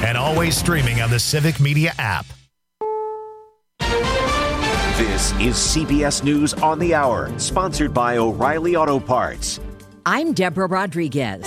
and always streaming on the Civic Media app. This is CBS News on the Hour, sponsored by O'Reilly Auto Parts. I'm Deborah Rodriguez.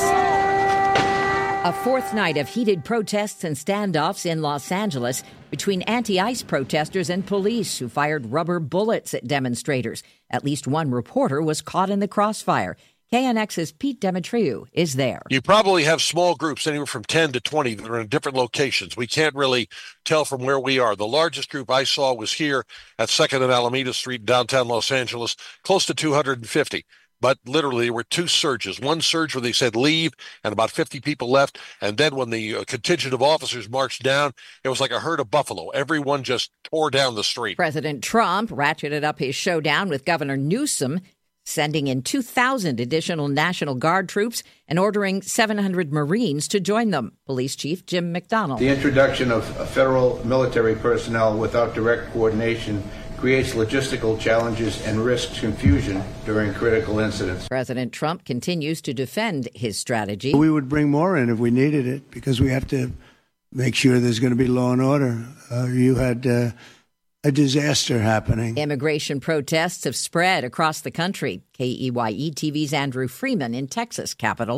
A fourth night of heated protests and standoffs in Los Angeles between anti-ICE protesters and police who fired rubber bullets at demonstrators. At least one reporter was caught in the crossfire. KNX's Pete Demetriou is there. You probably have small groups, anywhere from 10 to 20, that are in different locations. We can't really tell from where we are. The largest group I saw was here at 2nd and Alameda Street, downtown Los Angeles, close to 250. But literally, there were two surges. One surge where they said leave, and about 50 people left. And then when the contingent of officers marched down, it was like a herd of buffalo. Everyone just tore down the street. President Trump ratcheted up his showdown with Governor Newsom, sending in 2,000 additional National Guard troops and ordering 700 Marines to join them. Police Chief Jim McDonnell. The introduction of federal military personnel without direct coordination creates logistical challenges and risks confusion during critical incidents. President Trump continues to defend his strategy. We would bring more in if we needed it because we have to make sure there's going to be law and order. You had a disaster happening. Immigration protests have spread across the country. KEYE TV's Andrew Freeman in Texas capital.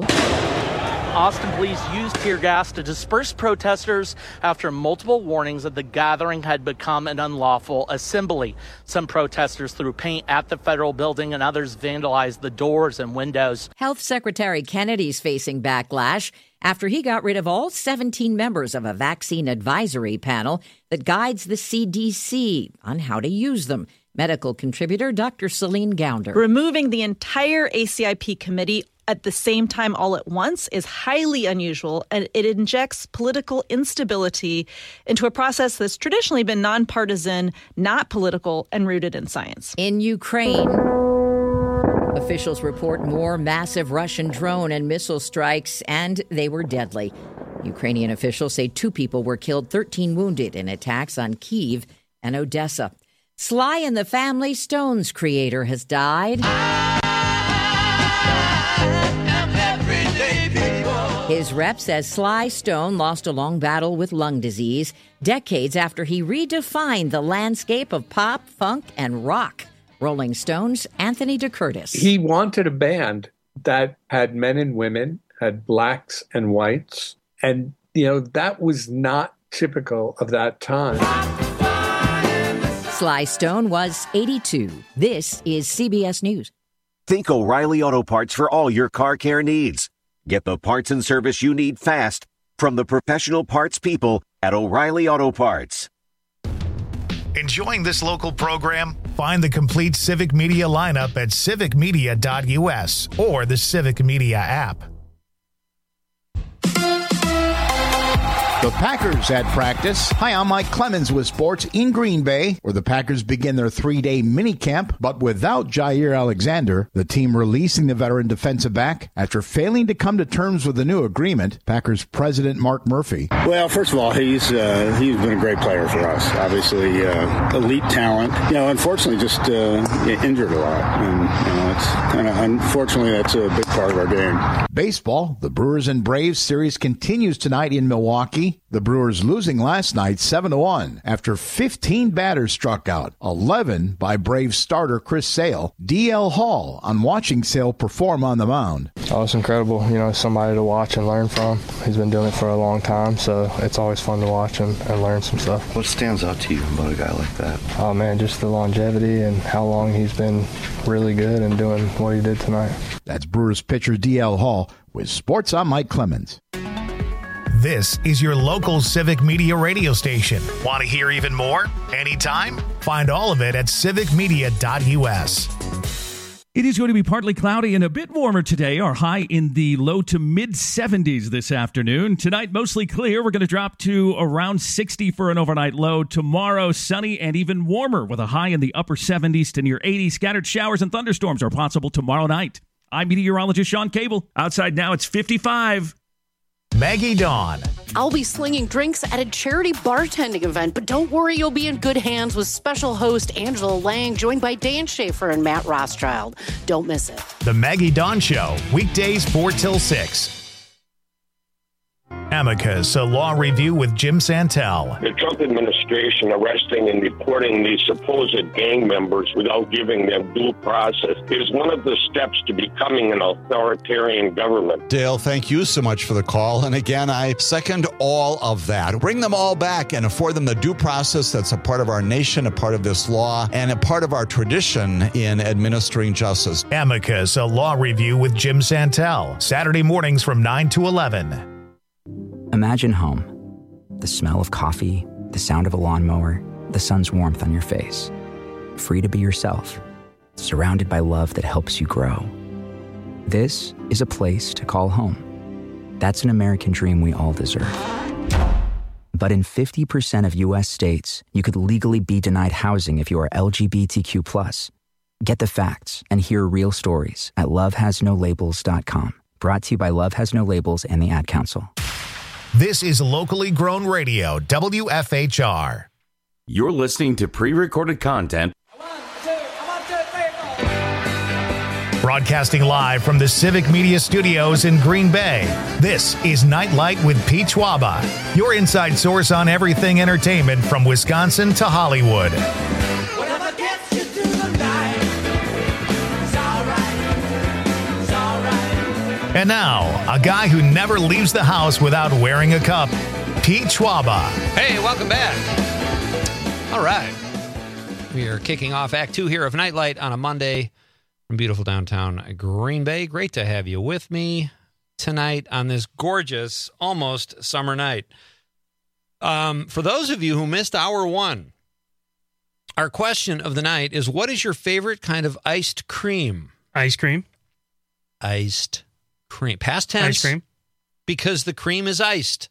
Austin police used tear gas to disperse protesters after multiple warnings that the gathering had become an unlawful assembly. Some protesters threw paint at the federal building and others vandalized the doors and windows. Health Secretary Kennedy's facing backlash after he got rid of all 17 members of a vaccine advisory panel that guides the CDC on how to use them. Medical contributor Dr. Celine Gounder. Removing the entire ACIP committee at the same time all at once is highly unusual, and it injects political instability into a process that's traditionally been nonpartisan, not political, and rooted in science. In Ukraine, officials report more massive Russian drone and missile strikes, and they were deadly. Ukrainian officials say 2 people were killed, 13 wounded in attacks on Kyiv and Odessa. Sly and the Family Stone's creator has died. His rep says Sly Stone lost a long battle with lung disease decades after he redefined the landscape of pop, funk, and rock. Rolling Stone's Anthony DeCurtis. He wanted a band that had men and women, had blacks and whites, and, that was not typical of that time. Sly Stone was 82. This is CBS News. Think O'Reilly Auto Parts for all your car care needs. Get the parts and service you need fast from the professional parts people at O'Reilly Auto Parts. Enjoying this local program? Find the complete Civic Media lineup at civicmedia.us or the Civic Media app. The Packers at practice. Hi, I'm Mike Clemens with sports in Green Bay, where the Packers begin their 3-day minicamp, but without Jair Alexander, the team releasing the veteran defensive back after failing to come to terms with the new agreement. Packers president Mark Murphy. Well, first of all, he's been a great player for us. Obviously, elite talent. Unfortunately, just injured a lot, and it's kind of unfortunately that's a big part of our game. Baseball. The Brewers and Braves series continues tonight in Milwaukee. The Brewers losing last night 7-1 after 15 batters struck out, 11 by Braves starter Chris Sale. DL Hall on watching Sale perform on the mound. Oh, it's incredible. Somebody to watch and learn from. He's been doing it for a long time, so it's always fun to watch and learn some stuff. What stands out to you about a guy like that? Oh, man, just the longevity and how long he's been really good and doing what he did tonight. That's Brewers pitcher DL Hall with Sports. I'm Mike Clemens. This is your local Civic Media radio station. Want to hear even more? Anytime? Find all of it at civicmedia.us. It is going to be partly cloudy and a bit warmer today. Our high in the low to mid-70s this afternoon. Tonight, mostly clear. We're going to drop to around 60 for an overnight low. Tomorrow, sunny and even warmer with a high in the upper 70s to near 80. Scattered showers and thunderstorms are possible tomorrow night. I'm meteorologist Sean Cable. Outside now, it's 55. Maggie Dawn. I'll be slinging drinks at a charity bartending event, but don't worry, you'll be in good hands with special host Angela Lang, joined by Dan Schaefer and Matt Rothschild. Don't miss it. The Maggie Dawn Show, weekdays 4 till 6. Amicus, a law review with Jim Santel. The Trump administration arresting and deporting these supposed gang members without giving them due process is one of the steps to becoming an authoritarian government. Dale, thank you so much for the call. And again, I second all of that. Bring them all back and afford them the due process that's a part of our nation, a part of this law, and a part of our tradition in administering justice. Amicus, a law review with Jim Santel. Saturday mornings from 9 to 11. Imagine home. The smell of coffee, the sound of a lawnmower, the sun's warmth on your face. Free to be yourself. Surrounded by love that helps you grow. This is a place to call home. That's an American dream we all deserve. But in 50% of U.S. states, you could legally be denied housing if you are LGBTQ+. Get the facts and hear real stories at lovehasnolabels.com. Brought to you by Love Has No Labels and the Ad Council. This is locally grown radio, WFHR. You're listening to pre-recorded content. Broadcasting live from the Civic Media Studios in Green Bay, this is Nightlight with Pete Schwaba, your inside source on everything entertainment from Wisconsin to Hollywood. And now, a guy who never leaves the house without wearing a cup, Pete Schwaba. Hey, welcome back. All right. We are kicking off Act 2 here of Nightlight on a Monday from beautiful downtown Green Bay. Great to have you with me tonight on this gorgeous, almost summer night. For those of you who missed hour one, our question of the night is, what is your favorite kind of iced cream? Ice cream. Iced cream. Past tense. Ice cream. Because the cream is iced.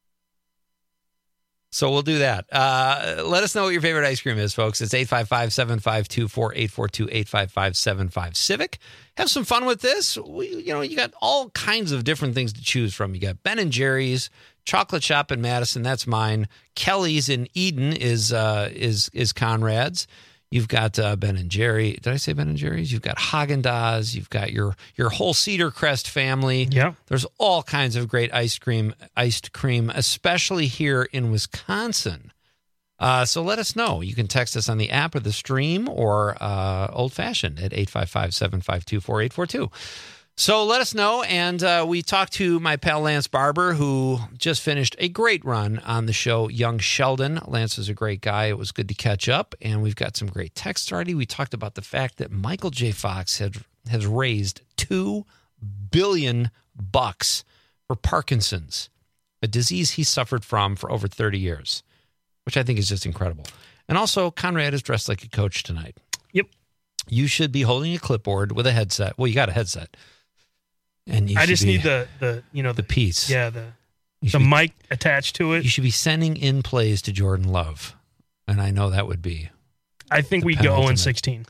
So we'll do that. Let us know what your favorite ice cream is, folks. It's 855-752-4842, 855-75-CIVIC. Have some fun with this. You got all kinds of different things to choose from. You got Ben & Jerry's, Chocolate Shop in Madison. That's mine. Kelly's in Eden is Conrad's. You've got Ben & Jerry. Did I say Ben & Jerry's? You've got Haagen-Dazs. You've got your whole Cedar Crest family. Yeah. There's all kinds of great iced cream, especially here in Wisconsin. So let us know. You can text us on the app or the stream or old-fashioned at 855-752-4842. So let us know, and we talked to my pal Lance Barber, who just finished a great run on the show Young Sheldon. Lance is a great guy. It was good to catch up, and we've got some great texts already. We talked about the fact that Michael J. Fox has raised $2 billion for Parkinson's, a disease he suffered from for over 30 years, which I think is just incredible. And also, Conrad is dressed like a coach tonight. Yep. You should be holding a clipboard with a headset. Well, you got a headset. And I just need the piece. Yeah, the mic attached to it. You should be sending in plays to Jordan Love, and I know that would be. I think we go 0-16,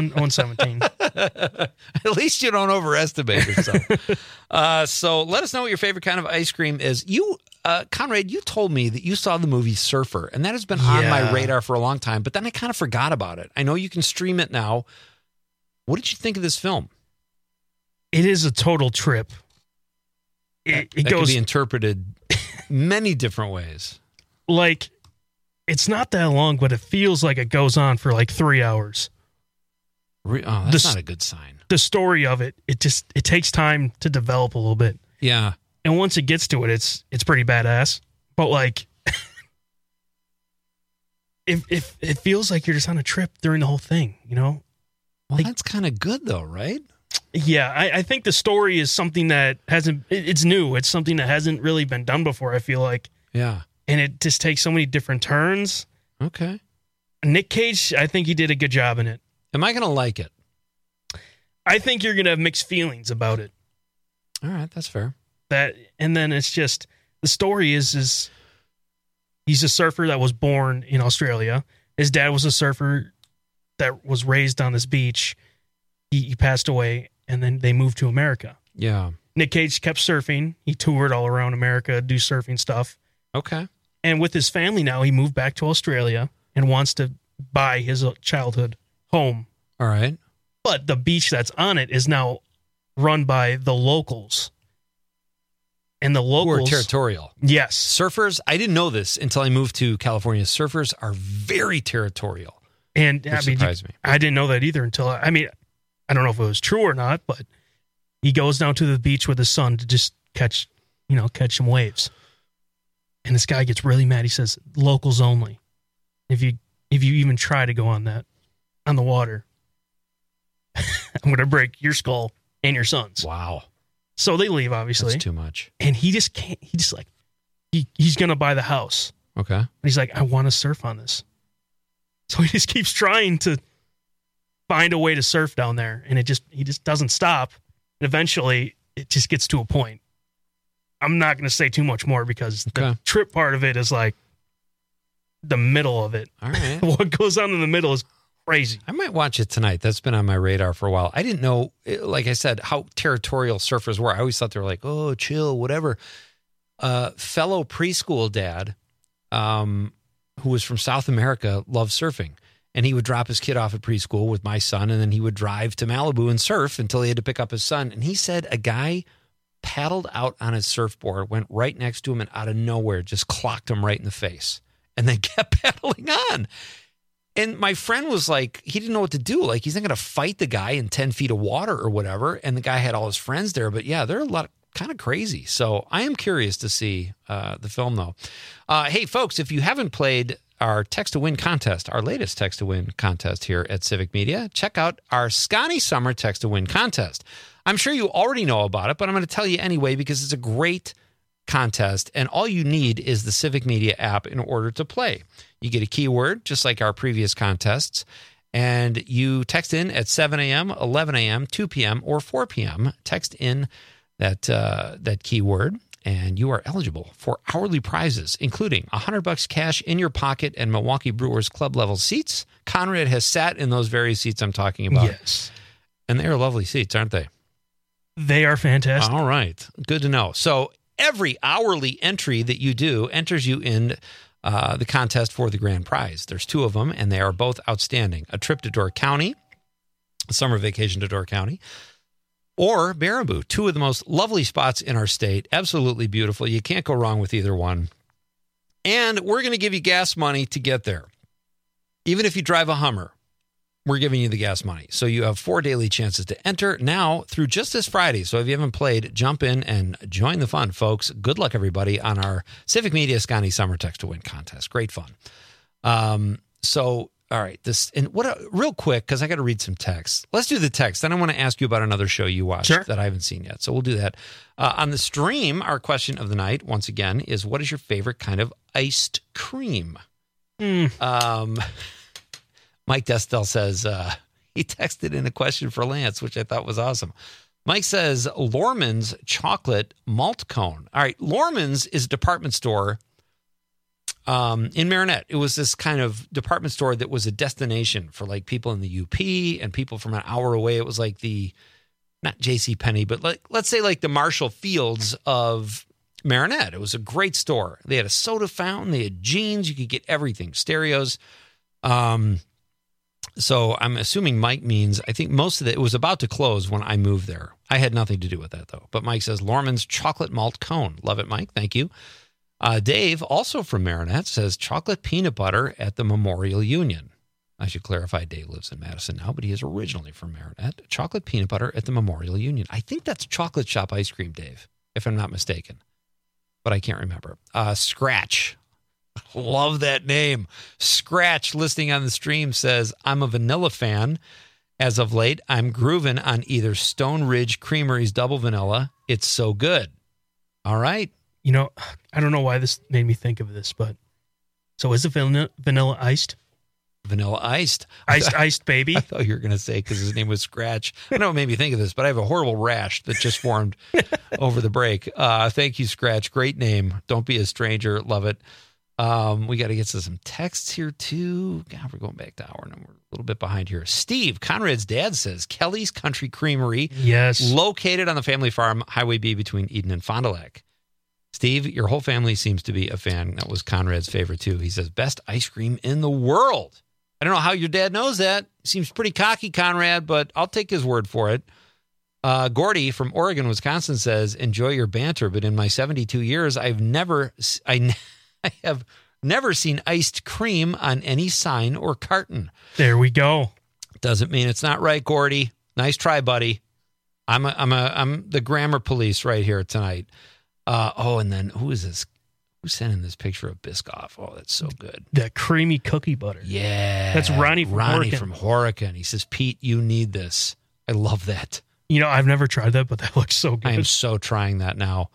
0-17. At least you don't overestimate yourself. So let us know what your favorite kind of ice cream is. You, Conrad, you told me that you saw the movie Surfer, and that has been on my radar for a long time. But then I kind of forgot about it. I know you can stream it now. What did you think of this film? It is a total trip. It can be interpreted many different ways. Like, it's not that long, but it feels like it goes on for like 3 hours. Oh, that's not a good sign. The story of it takes time to develop a little bit. Yeah. And once it gets to it, it's pretty badass. But like, if it feels like you're just on a trip during the whole thing, you know? Well, that's kind of good though, right? Yeah, I think the story is something that it's new. It's something that hasn't really been done before, I feel like. Yeah. And it just takes so many different turns. Okay. Nick Cage, I think he did a good job in it. Am I going to like it? I think you're going to have mixed feelings about it. All right, that's fair. And then it's just, the story is he's a surfer that was born in Australia. His dad was a surfer that was raised on this beach. He passed away, and then they moved to America. Yeah. Nick Cage kept surfing. He toured all around America, do surfing stuff. Okay. And with his family now, he moved back to Australia and wants to buy his childhood home. All right. But the beach that's on it is now run by the locals. And the locals who are territorial. Yes. Surfers, I didn't know this until I moved to California. Surfers are very territorial. And which surprised me. I didn't know that either until I don't know if it was true or not, but he goes down to the beach with his son to just catch some waves. And this guy gets really mad. He says, locals only. If you even try to go on the water, I'm going to break your skull and your son's. Wow. So they leave, obviously. That's too much. And he just can't. He's going to buy the house. Okay. And he's like, I want to surf on this. So he just keeps trying to find a way to surf down there. And he just doesn't stop. And eventually, it just gets to a point. I'm not going to say too much more because the trip part of it is like the middle of it. All right. What goes on in the middle is crazy. I might watch it tonight. That's been on my radar for a while. I didn't know, like I said, how territorial surfers were. I always thought they were like, oh, chill, whatever. Fellow preschool dad, who was from South America, loved surfing. And he would drop his kid off at preschool with my son, and then he would drive to Malibu and surf until he had to pick up his son. And he said a guy paddled out on his surfboard, went right next to him, and out of nowhere just clocked him right in the face. And then kept paddling on. And my friend was like, he didn't know what to do. Like, he's not going to fight the guy in 10 feet of water or whatever. And the guy had all his friends there. But yeah, they're a lot kind of crazy. So I am curious to see the film, though. Hey, folks, if you haven't played our Text to Win contest, our latest Text to Win contest here at Civic Media, check out our Scotty Summer Text to Win contest. I'm sure you already know about it, but I'm going to tell you anyway because it's a great contest, and all you need is the Civic Media app in order to play. You get a keyword, just like our previous contests, and you text in at 7 a.m., 11 a.m., 2 p.m., or 4 p.m. Text in that keyword, and you are eligible for hourly prizes, including $100 cash in your pocket and Milwaukee Brewers club-level seats. Conrad has sat in those very seats I'm talking about. Yes. And they are lovely seats, aren't they? They are fantastic. All right. Good to know. So every hourly entry that you do enters you in the contest for the grand prize. There's two of them, and they are both outstanding. A trip to Door County, a summer vacation to Door County, or Baraboo, two of the most lovely spots in our state. Absolutely beautiful. You can't go wrong with either one. And we're going to give you gas money to get there. Even if you drive a Hummer, we're giving you the gas money. So you have 4 daily chances to enter now through just this Friday. So if you haven't played, jump in and join the fun, folks. Good luck, everybody, on our Civic Media Scotty Summer Text to Win contest. Great fun. All right, real quick, because I got to read some text. Let's do the text. Then I want to ask you about another show you watched that I haven't seen yet. So we'll do that. On the stream, our question of the night, once again, is what is your favorite kind of iced cream? Mike Destel says, he texted in a question for Lance, which I thought was awesome. Mike says, Lorman's chocolate malt cone. All right, Lorman's is a department store in Marinette. It was this kind of department store that was a destination for like people in the UP and people from an hour away. It was like not JCPenney, but let's say like the Marshall Fields of Marinette. It was a great store. They had a soda fountain. They had jeans. You could get everything, stereos. So I'm assuming Mike means, I think most of it was about to close when I moved there. I had nothing to do with that, though. But Mike says, Lorman's chocolate malt cone. Love it, Mike. Thank you. Dave, also from Marinette, says chocolate peanut butter at the Memorial Union. I should clarify, Dave lives in Madison now, but he is originally from Marinette. Chocolate peanut butter at the Memorial Union. I think that's chocolate shop ice cream, Dave, if I'm not mistaken. But I can't remember. Scratch. Love that name. Scratch, listening on the stream, says, I'm a vanilla fan. As of late, I'm grooving on either Stone Ridge Creamery's double vanilla. It's so good. All right. You know, I don't know why this made me think of this, but so is it vanilla iced? Vanilla iced. Iced baby. I thought you were going to say because his name was Scratch. I don't know what made me think of this, but I have a horrible rash that just formed over the break. Thank you, Scratch. Great name. Don't be a stranger. Love it. We got to get to some texts here too. God, we're going back to hour and we're a little bit behind here. Steve, Conrad's dad, says Kelly's Country Creamery. Yes. Located on the family farm, Highway B between Eden and Fond du Lac. Steve, your whole family seems to be a fan. That was Conrad's favorite too. He says, best ice cream in the world. I don't know how your dad knows that. Seems pretty cocky, Conrad, but I'll take his word for it. Gordy from Oregon, Wisconsin says, enjoy your banter, but in my 72 years, I have never seen iced cream on any sign or carton. There we go. Doesn't mean it's not right, Gordy. Nice try, buddy. I'm the grammar police right here tonight. And then who is this? Who's sending this picture of Biscoff? Oh, that's so good. That creamy cookie butter. Yeah. That's Ronnie from Horicon. from Horicon. He says, Pete, you need this. I love that. I've never tried that, but that looks so good. I am so trying that now.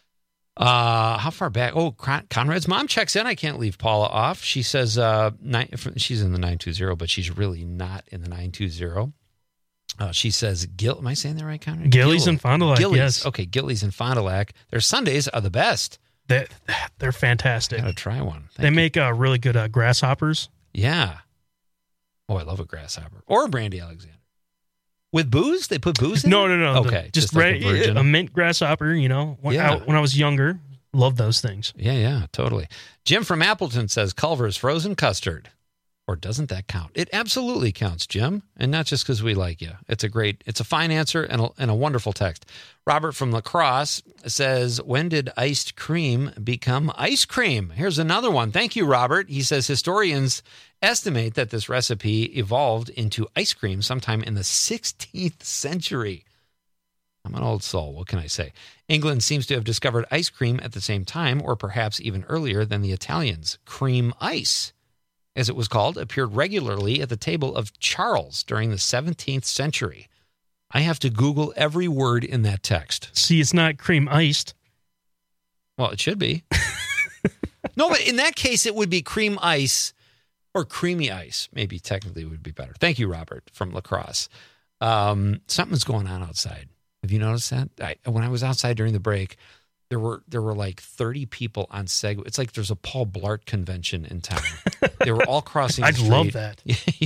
How far back? Oh, Conrad's mom checks in. I can't leave Paula off. She says she's in the 920, but she's really not in the 920. She says, am I saying that right, Conrad? Gillies and Fond du Lac, yes. Okay, Gillies and Fond du Lac. Their Sundays are the best. They're fantastic. Gotta try one. They make really good grasshoppers. Yeah. Oh, I love a grasshopper. Or Brandy Alexander. With booze? They put booze in No. Okay. Just like a mint grasshopper, when I was younger. Loved those things. Yeah, totally. Jim from Appleton says Culver's frozen custard. Or doesn't that count? It absolutely counts, Jim. And not just because we like you. It's a fine answer and a wonderful text. Robert from La Crosse says, when did iced cream become ice cream? Here's another one. Thank you, Robert. He says historians estimate that this recipe evolved into ice cream sometime in the 16th century. I'm an old soul. What can I say? England seems to have discovered ice cream at the same time, or perhaps even earlier than the Italians. Cream ice, as it was called, appeared regularly at the table of Charles during the 17th century. I have to Google every word in that text. See, it's not cream iced. Well, it should be. No, but in that case, it would be cream ice or creamy ice. Maybe technically would be better. Thank you, Robert from La Crosse. Something's going on outside. Have you noticed that? When I was outside during the break, there were like 30 people on Segway. It's like there's a Paul Blart convention in town. They were all crossing the street. I'd love that.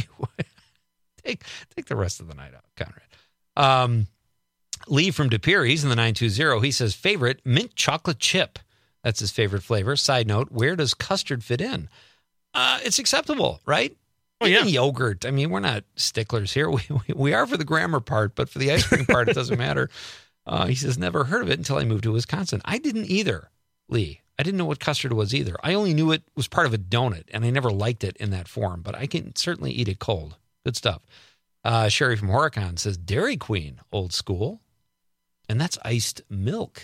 Take the rest of the night out, Conrad. Lee from De Pere, he's in the 920. He says, favorite, mint chocolate chip. That's his favorite flavor. Side note, where does custard fit in? It's acceptable, right? Oh, yeah. Even yogurt. I mean, we're not sticklers here. We are for the grammar part, but for the ice cream part, it doesn't matter. He says, never heard of it until I moved to Wisconsin. I didn't either, Lee. I didn't know what custard was either. I only knew it was part of a donut, and I never liked it in that form, but I can certainly eat it cold. Good stuff. Sherry from Horicon says, Dairy Queen, old school. And that's iced milk.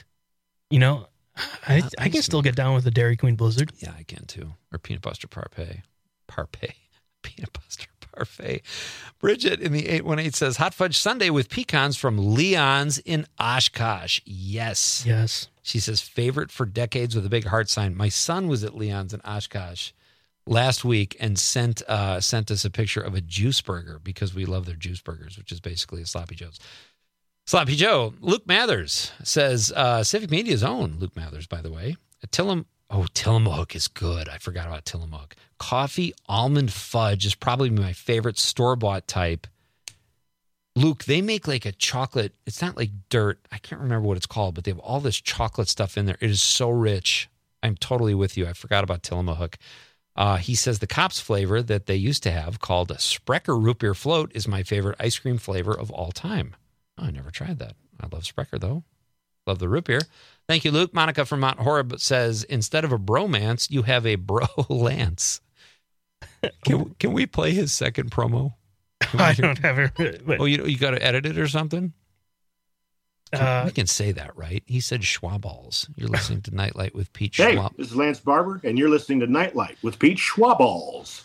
I can still get down with the Dairy Queen Blizzard. Yeah, I can too. Or peanut butter parfait. Peanut butter parfait. Bridget in the 818 says, hot fudge sundae with pecans from Leon's in Oshkosh. Yes. She says, favorite for decades with a big heart sign. My son was at Leon's in Oshkosh last week and sent us a picture of a juice burger because we love their juice burgers, which is basically a Sloppy Joe's. Sloppy Joe. Luke Mathers says, Civic Media's own Luke Mathers, by the way. Tillamook is good. I forgot about Tillamook. Coffee almond fudge is probably my favorite store-bought type. Luke, they make like a chocolate. It's not like dirt. I can't remember what it's called, but they have all this chocolate stuff in there. It is so rich. I'm totally with you. I forgot about Tillamook. He says the Cops flavor that they used to have called a Sprecher Root Beer Float is my favorite ice cream flavor of all time. Oh, I never tried that. I love Sprecher, though. Love the root beer. Thank you, Luke. Monica from Mount Horeb says, instead of a bromance, you have a bro-lance. Can we play his second promo? I don't have it. Oh, you got to edit it or something? We can say that, right? He said Schwaballs. You're listening to Nightlight with Pete Schwab. Hey, this is Lance Barber, and you're listening to Nightlight with Pete Schwaballs.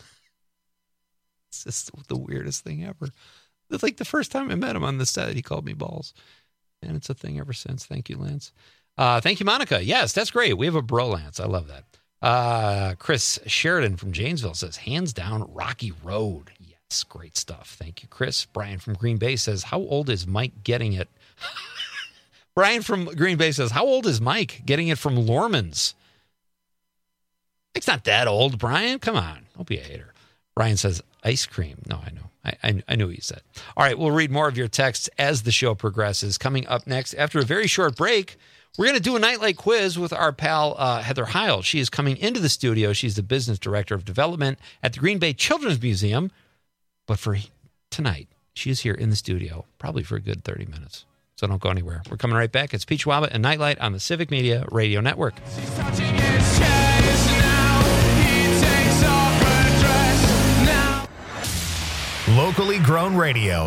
It's just the weirdest thing ever. It's like the first time I met him on the set, he called me balls. And it's a thing ever since. Thank you, Lance. Thank you, Monica. Yes, that's great. We have a bro Lance. I love that. Chris Sheridan from Janesville says, hands down, Rocky Road. Yes, great stuff. Thank you, Chris. Brian from Green Bay says, how old is Mike getting it? Brian from Green Bay says, how old is Mike getting it from Lorman's? It's not that old, Brian. Come on. Don't be a hater. Brian says, ice cream. No, I know. I knew what you said. All right, we'll read more of your texts as the show progresses. Coming up next, after a very short break, we're going to do a Nightlight quiz with our pal Heather Heil. She is coming into the studio. She's the business director of development at the Green Bay Children's Museum. But for tonight, she is here in the studio, probably for a good 30 minutes. So don't go anywhere. We're coming right back. It's Pete Schwaba and Nightlight on the Civic Media Radio Network. Locally grown radio,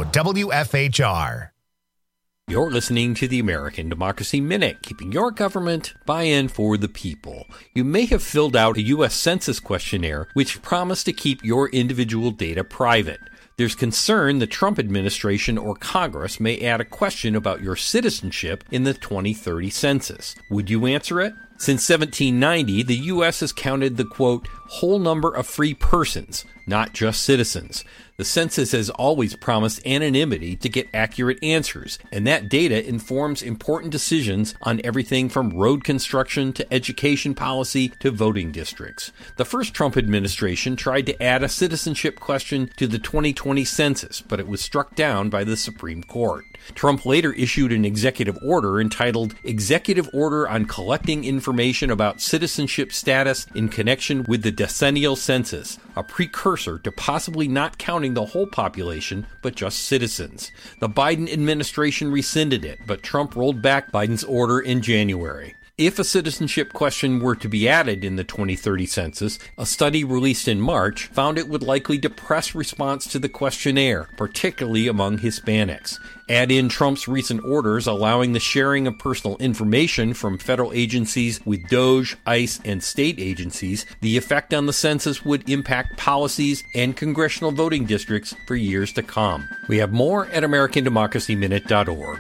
WFHR. You're listening to the American Democracy Minute, keeping your government buy-in for the people. You may have filled out a U.S. Census questionnaire which promised to keep your individual data private. There's concern the Trump administration or Congress may add a question about your citizenship in the 2030 census. Would you answer it? Since 1790, the U.S. has counted the, quote, whole number of free persons, not just citizens. The census has always promised anonymity to get accurate answers, and that data informs important decisions on everything from road construction to education policy to voting districts. The first Trump administration tried to add a citizenship question to the 2020 census, but it was struck down by the Supreme Court. Trump later issued an executive order entitled Executive Order on Collecting Information About Citizenship Status in Connection with the Decennial Census, a precursor to possibly not counting the whole population, but just citizens. The Biden administration rescinded it, but Trump rolled back Biden's order in January. If a citizenship question were to be added in the 2030 census, a study released in March found it would likely depress response to the questionnaire, particularly among Hispanics. Add in Trump's recent orders allowing the sharing of personal information from federal agencies with DOJ, ICE, and state agencies, the effect on the census would impact policies and congressional voting districts for years to come. We have more at AmericanDemocracyMinute.org.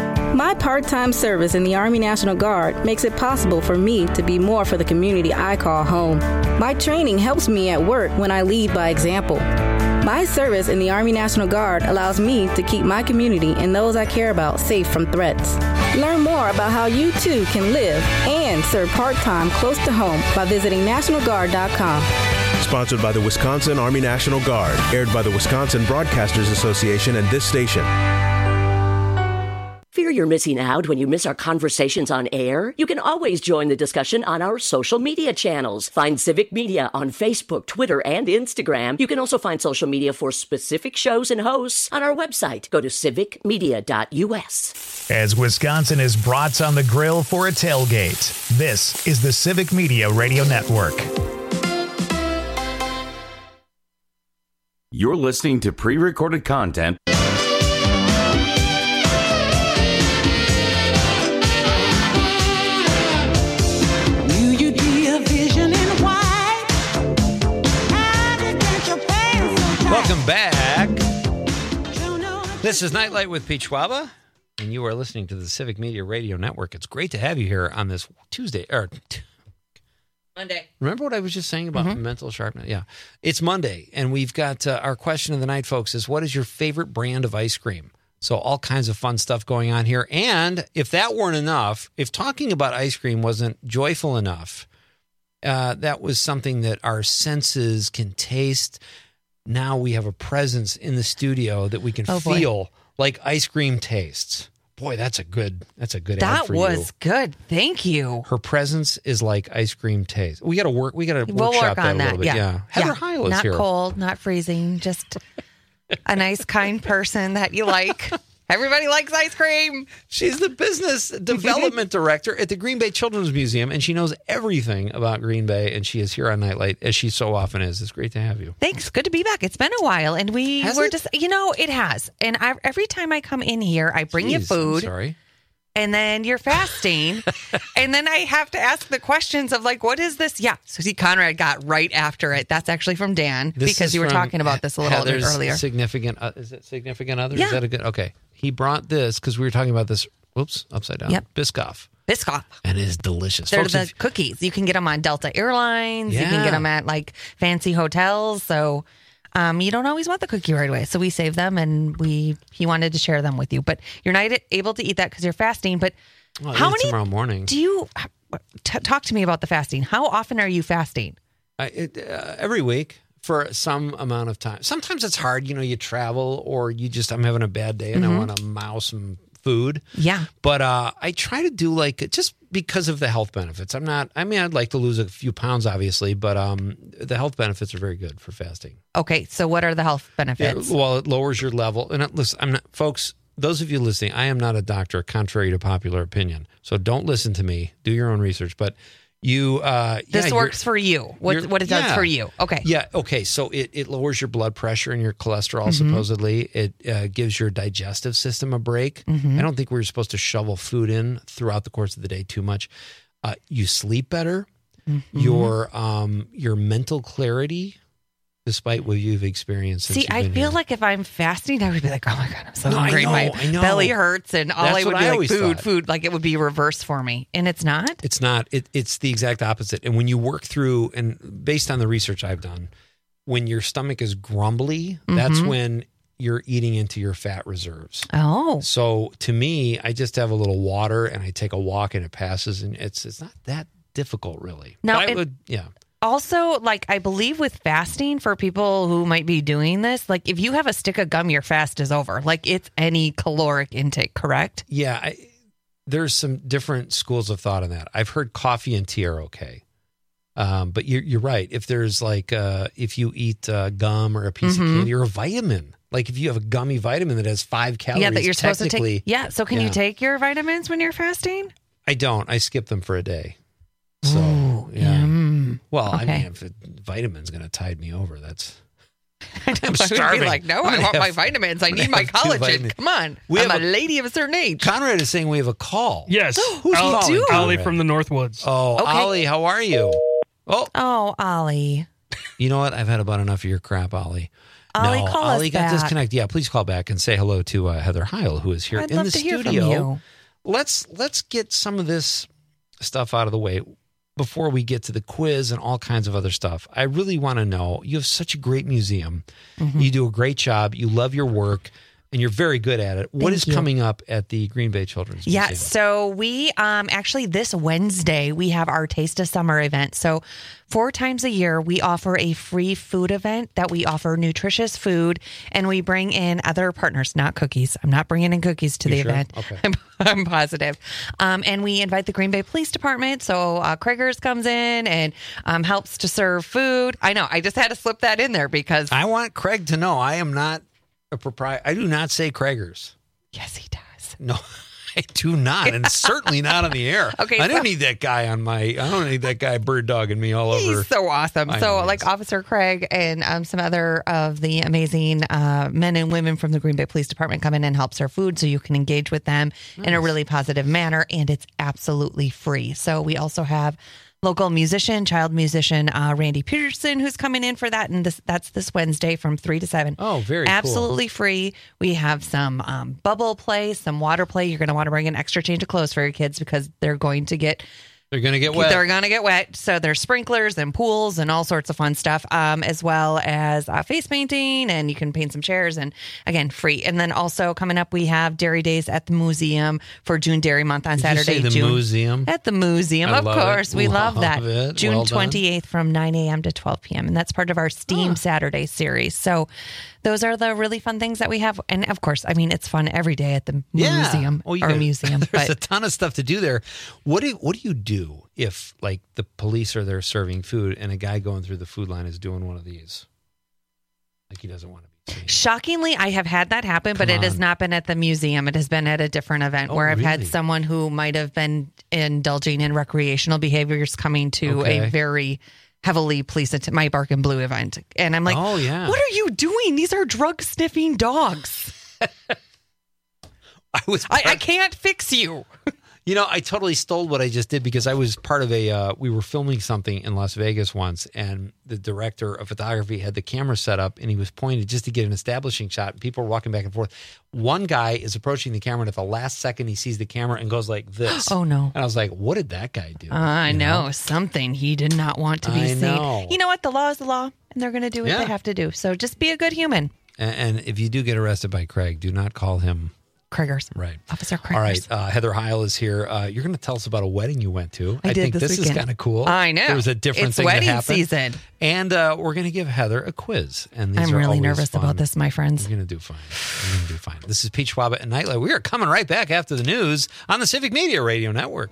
My part-time service in the Army National Guard makes it possible for me to be more for the community I call home. My training helps me at work when I lead by example. My service in the Army National Guard allows me to keep my community and those I care about safe from threats. Learn more about how you too can live and serve part-time close to home by visiting NationalGuard.com. Sponsored by the Wisconsin Army National Guard. Aired by the Wisconsin Broadcasters Association and this station. Fear you're missing out when you miss our conversations on air? You can always join the discussion on our social media channels. Find Civic Media on Facebook, Twitter, and Instagram. You can also find social media for specific shows and hosts on our website. Go to civicmedia.us. As Wisconsin is brats on the grill for a tailgate, this is the Civic Media Radio Network. You're listening to pre-recorded content. Welcome back. This is Nightlight with Pete Schwaba, and you are listening to the Civic Media Radio Network. It's great to have you here on this Tuesday, or Monday. Remember what I was just saying about mental sharpness? Yeah. It's Monday, and we've got our question of the night, folks, is what is your favorite brand of ice cream? So all kinds of fun stuff going on here. And if that weren't enough, if talking about ice cream wasn't joyful enough, that was something that our senses can taste. Now we have a presence in the studio that we can feel like ice cream tastes. Boy, that's a good ad for you. That was good. Thank you. Her presence is like ice cream taste. We got to work that workshop a little bit. Yeah. Heather Heil is not here. Not cold, not freezing, just a nice, kind person that you like. Everybody likes ice cream. She's the business development director at the Green Bay Children's Museum, and she knows everything about Green Bay, and she is here on Nightlight, as she so often is. It's great to have you. Thanks. Good to be back. It's been a while, and it has. And every time I come in here, I bring you food. I'm sorry. And then you're fasting. And then I have to ask the questions of like, what is this? Yeah. So see, Conrad got right after it. That's actually from Dan, because you were talking about this a little bit earlier. Significant, is it significant other? Yeah. Is that a good? Okay. He brought this because we were talking about this. Whoops, upside down. Yep. Biscoff. And it is delicious. They're Folks, the cookies. You can get them on Delta Airlines. Yeah. You can get them at like fancy hotels. So you don't always want the cookie right away. So we save them, and he wanted to share them with you. But you're not able to eat that because you're fasting. But how many tomorrow morning? Do you talk to me about the fasting? How often are you fasting? Every week. For some amount of time. Sometimes it's hard, you travel, or I'm having a bad day and I want to mouse some food. Yeah. But I try to do just because of the health benefits. I'd like to lose a few pounds, obviously, but the health benefits are very good for fasting. Okay. So what are the health benefits? Yeah, well, it lowers your level. And listen, folks, those of you listening, I am not a doctor, contrary to popular opinion. So don't listen to me. Do your own research. But you, this works for you. What it does for you? Okay. Yeah. Okay. So it lowers your blood pressure and your cholesterol. Supposedly, it gives your digestive system a break. I don't think we're supposed to shovel food in throughout the course of the day too much. You sleep better. Your mental clarity, despite what you've experienced. See, I feel like if I'm fasting, I would be like, oh my God, I'm so hungry. My belly hurts, and all I would be like, food. Like it would be reversed for me. And it's not? It's not. It's the exact opposite. And when you work through, and based on the research I've done, when your stomach is grumbly, that's when you're eating into your fat reserves. Oh. So to me, I just have a little water and I take a walk and it passes, and it's not that difficult, really. No, yeah. Also, like, I believe with fasting, for people who might be doing this, like, if you have a stick of gum, your fast is over. Like, it's any caloric intake, correct? Yeah. There's some different schools of thought on that. I've heard coffee and tea are okay. But you're right. If there's like, if you eat gum or a piece of candy or a vitamin, like if you have a gummy vitamin that has 5 calories, that you're supposed to take. Yeah. So can you take your vitamins when you're fasting? I don't. I skip them for a day. So, well, I mean, if vitamin's going to tide me over, that's... I'm starving. Be like, no, I want my vitamins. I need my collagen. Come on. I'm a lady of a certain age. Conrad is saying we have a call. Yes. Who's calling? Ollie from the Northwoods. Oh, okay. Ollie, how are you? Oh, Ollie. You know what? I've had about enough of your crap, Ollie. Ollie, call us Ollie got back. disconnected. Yeah, please call back and say hello to Heather Heil, who is here I'd in love the to studio. hear from you. Let's get some of this stuff out of the way before we get to the quiz and all kinds of other stuff. I really want to know, you have such a great museum. You do a great job. You love your work, and you're very good at it. What is coming up at the Green Bay Children's Museum? Yeah, so we actually this Wednesday, we have our Taste of Summer event. So 4 times a year, we offer a free food event that we offer nutritious food, and we bring in other partners, not cookies. I'm not bringing in cookies to the event. Okay. I'm positive. And we invite the Green Bay Police Department. So Krager's comes in and helps to serve food. I know. I just had to slip that in there because I want Craig to know I am not a proprietor. I do not say Krager's. Yes, he does. No, I do not, and certainly not on the air. Okay, I don't need that guy on my. I don't need that guy bird dogging me all over. He's so awesome. So, like Officer Craig and some other of the amazing men and women from the Green Bay Police Department come in and help serve food, so you can engage with them in a really positive manner, and it's absolutely free. So we also have local musician, child musician, Randy Peterson, who's coming in for that. And that's this Wednesday from 3 to 7. Oh, very Absolutely free. We have some bubble play, some water play. You're going to want to bring an extra change of clothes for your kids because they're going to get They're going to get wet. They're going to get wet. So there's sprinklers and pools and all sorts of fun stuff, as well as face painting, and you can paint some chairs, and again, free. And then also coming up, we have Dairy Days at the museum for June Dairy Month on Saturday. You say the June, museum? At the museum, of course. We love that. It. June well 28th from 9 a.m. to 12 p.m. And that's part of our STEAM Saturday series. So those are the really fun things that we have. And of course, I mean, it's fun every day at the museum. Museum. There's a ton of stuff to do there. What do you do if, like, the police are there serving food and a guy going through the food line is doing one of these? Like, he doesn't want to be seen. Shockingly, I have had that happen, but it has not been at the museum. It has been at a different event where I've had someone who might have been indulging in recreational behaviors coming to a very heavily policed My Bark and Blue event. And I'm like, what are you doing? These are drug sniffing dogs. I can't fix you. You know, I totally stole what I just did because I was part of we were filming something in Las Vegas once, and the director of photography had the camera set up, and he was pointed just to get an establishing shot, and people were walking back and forth. One guy is approaching the camera, and at the last second, he sees the camera and goes like this. Oh, no. And I was like, what did that guy do? I know. Something he did not want to be seen. Know. You know what? The law is the law, and they're going to do what they have to do. So just be a good human. And if you do get arrested by Craig, do not call him Krager's. Right. Officer Krager's. All right. Heather Heil is here. You're going to tell us about a wedding you went to. I think this weekend. is kind of cool. I know. There was a different thing wedding that happened. Season. And we're going to give Heather a quiz. And these I'm are really always nervous fun. about this, my friends. We're going to do fine. This is Pete Schwab and Nightlight. We are coming right back after the news on the Civic Media Radio Network.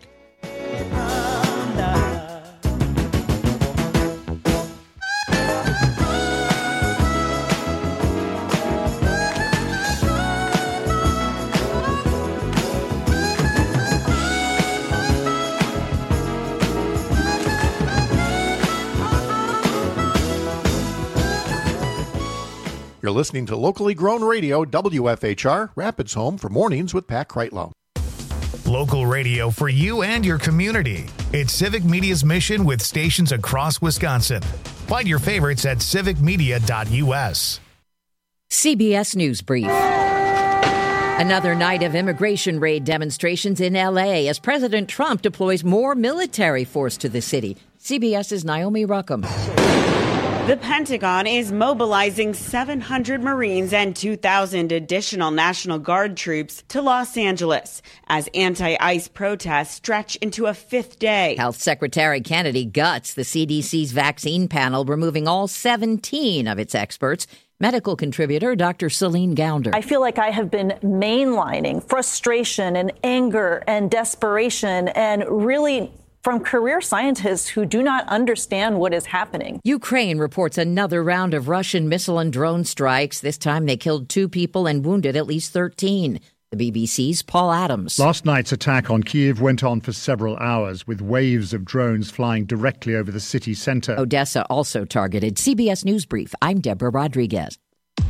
You're listening to locally grown radio, WFHR, Rapids Home for Mornings with Pat Kreitlow. Local radio for you and your community. It's Civic Media's mission with stations across Wisconsin. Find your favorites at civicmedia.us. CBS News Brief. Another night of immigration raid demonstrations in L.A. as President Trump deploys more military force to the city. CBS's Naomi Ruckham. The Pentagon is mobilizing 700 Marines and 2,000 additional National Guard troops to Los Angeles as anti-ICE protests stretch into a fifth day. Health Secretary Kennedy guts the CDC's vaccine panel, removing all 17 of its experts. Medical contributor Dr. Celine Gounder. I feel like I have been mainlining frustration and anger and desperation and really from career scientists who do not understand what is happening. Ukraine reports another round of Russian missile and drone strikes. This time they killed 2 people and wounded at least 13. The BBC's Paul Adams. Last night's attack on Kyiv went on for several hours, with waves of drones flying directly over the city center. Odessa also targeted. CBS News Brief. I'm Deborah Rodriguez.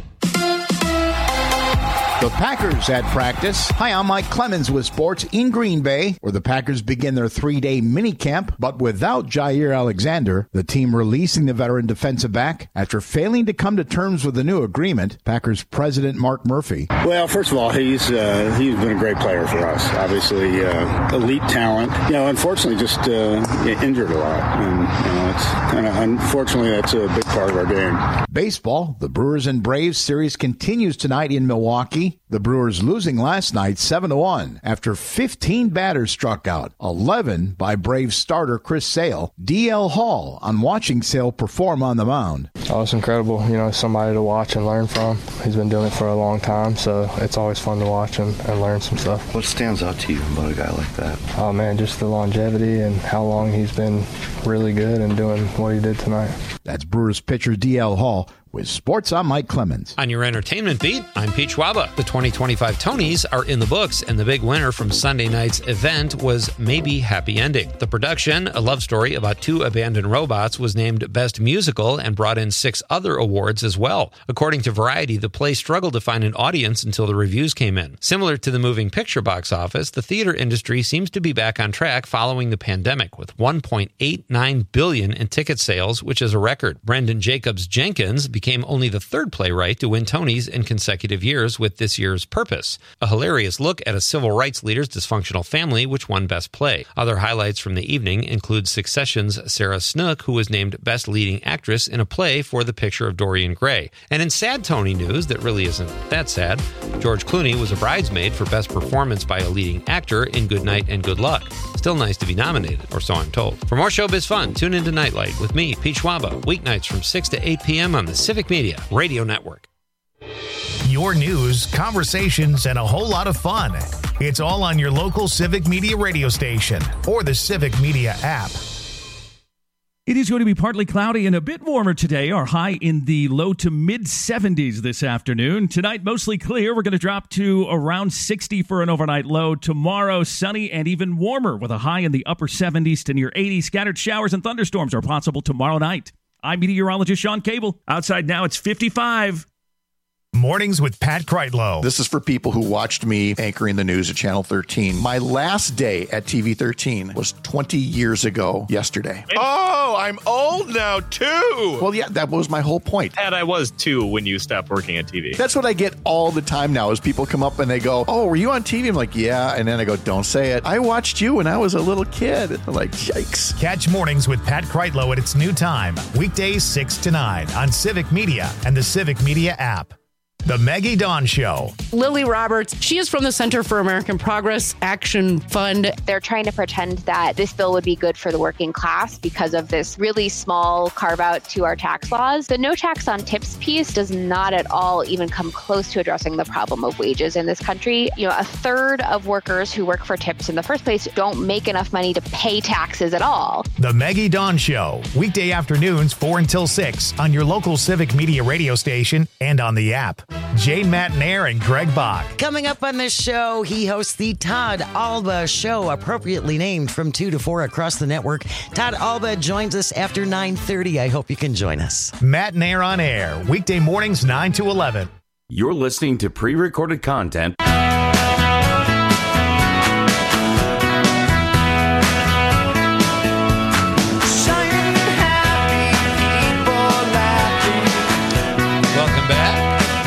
The Packers at practice. Hi, I'm Mike Clemens with sports in Green Bay, where the Packers begin their 3-day minicamp, but without Jair Alexander, the team releasing the veteran defensive back after failing to come to terms with a new agreement. Packers president Mark Murphy. Well, first of all, he's been a great player for us. Obviously, elite talent. Unfortunately, just injured a lot, and it's kind of unfortunately that's a big part of our game. Baseball. The Brewers and Braves series continues tonight in Milwaukee. The Brewers losing last night 7-1 after 15 batters struck out, 11 by Braves starter Chris Sale. DL Hall on watching Sale perform on the mound. Oh, it's incredible. Somebody to watch and learn from. He's been doing it for a long time, so it's always fun to watch and learn some stuff. What stands out to you about a guy like that? Oh, man, just the longevity and how long he's been really good and doing what he did tonight. That's Brewers pitcher DL Hall. With sports, I'm Mike Clemens. On your entertainment beat, I'm Pete Schwaba. The 2025 Tonys are in the books, and the big winner from Sunday night's event was Maybe Happy Ending. The production, a love story about 2 abandoned robots, was named Best Musical and brought in 6 other awards as well. According to Variety, the play struggled to find an audience until the reviews came in. Similar to the moving picture box office, the theater industry seems to be back on track following the pandemic, with $1.89 billion in ticket sales, which is a record. Brendan Jacobs Jenkins became only the 3rd playwright to win Tonys in consecutive years with this year's Purpose, a hilarious look at a civil rights leader's dysfunctional family, which won Best Play. Other highlights from the evening include Succession's Sarah Snook, who was named Best Leading Actress in a play for The Picture of Dorian Gray. And in sad Tony news that really isn't that sad, George Clooney was a bridesmaid for Best Performance by a Leading Actor in Good Night and Good Luck. Still nice to be nominated, or so I'm told. For more showbiz fun, tune into Nightlight with me, Pete Schwaba, weeknights from 6 to 8 p.m. on the Civic Media Radio Network. Your news, conversations, and a whole lot of fun. It's all on your local Civic Media radio station or the Civic Media app. It is going to be partly cloudy and a bit warmer today. Our high in the low to mid 70s this afternoon. Tonight, mostly clear. We're going to drop to around 60 for an overnight low. Tomorrow, sunny and even warmer with a high in the upper 70s to near 80. Scattered showers and thunderstorms are possible tomorrow night. I'm meteorologist Sean Cable. Outside now, it's 55. Mornings with Pat Kreitlow. This is for people who watched me anchoring the news at Channel 13. My last day at TV 13 was 20 years ago yesterday. Oh, I'm old now, too. Well, yeah, that was my whole point. And I was, too, when you stopped working at TV. That's what I get all the time now is people come up and they go, oh, were you on TV? I'm like, yeah. And then I go, don't say it. I watched you when I was a little kid. I'm like, yikes. Catch Mornings with Pat Kreitlow at its new time. Weekdays 6 to 9 on Civic Media and the Civic Media app. The Maggie Dawn Show. Lily Roberts, she is from the Center for American Progress Action Fund. They're trying to pretend that this bill would be good for the working class because of this really small carve out to our tax laws. The no tax on tips piece does not at all even come close to addressing the problem of wages in this country. A third of workers who work for tips in the first place don't make enough money to pay taxes at all. The Maggie Dawn Show. Weekday afternoons 4 until 6 on your local Civic Media radio station and on the app. Jane Matnair and Greg Bach. Coming up on this show, he hosts the Todd Alba Show, appropriately named from 2 to 4 across the network. Todd Alba joins us after 9:30. I hope you can join us. Matnair on air, weekday mornings 9 to 11. You're listening to pre-recorded content. Welcome back.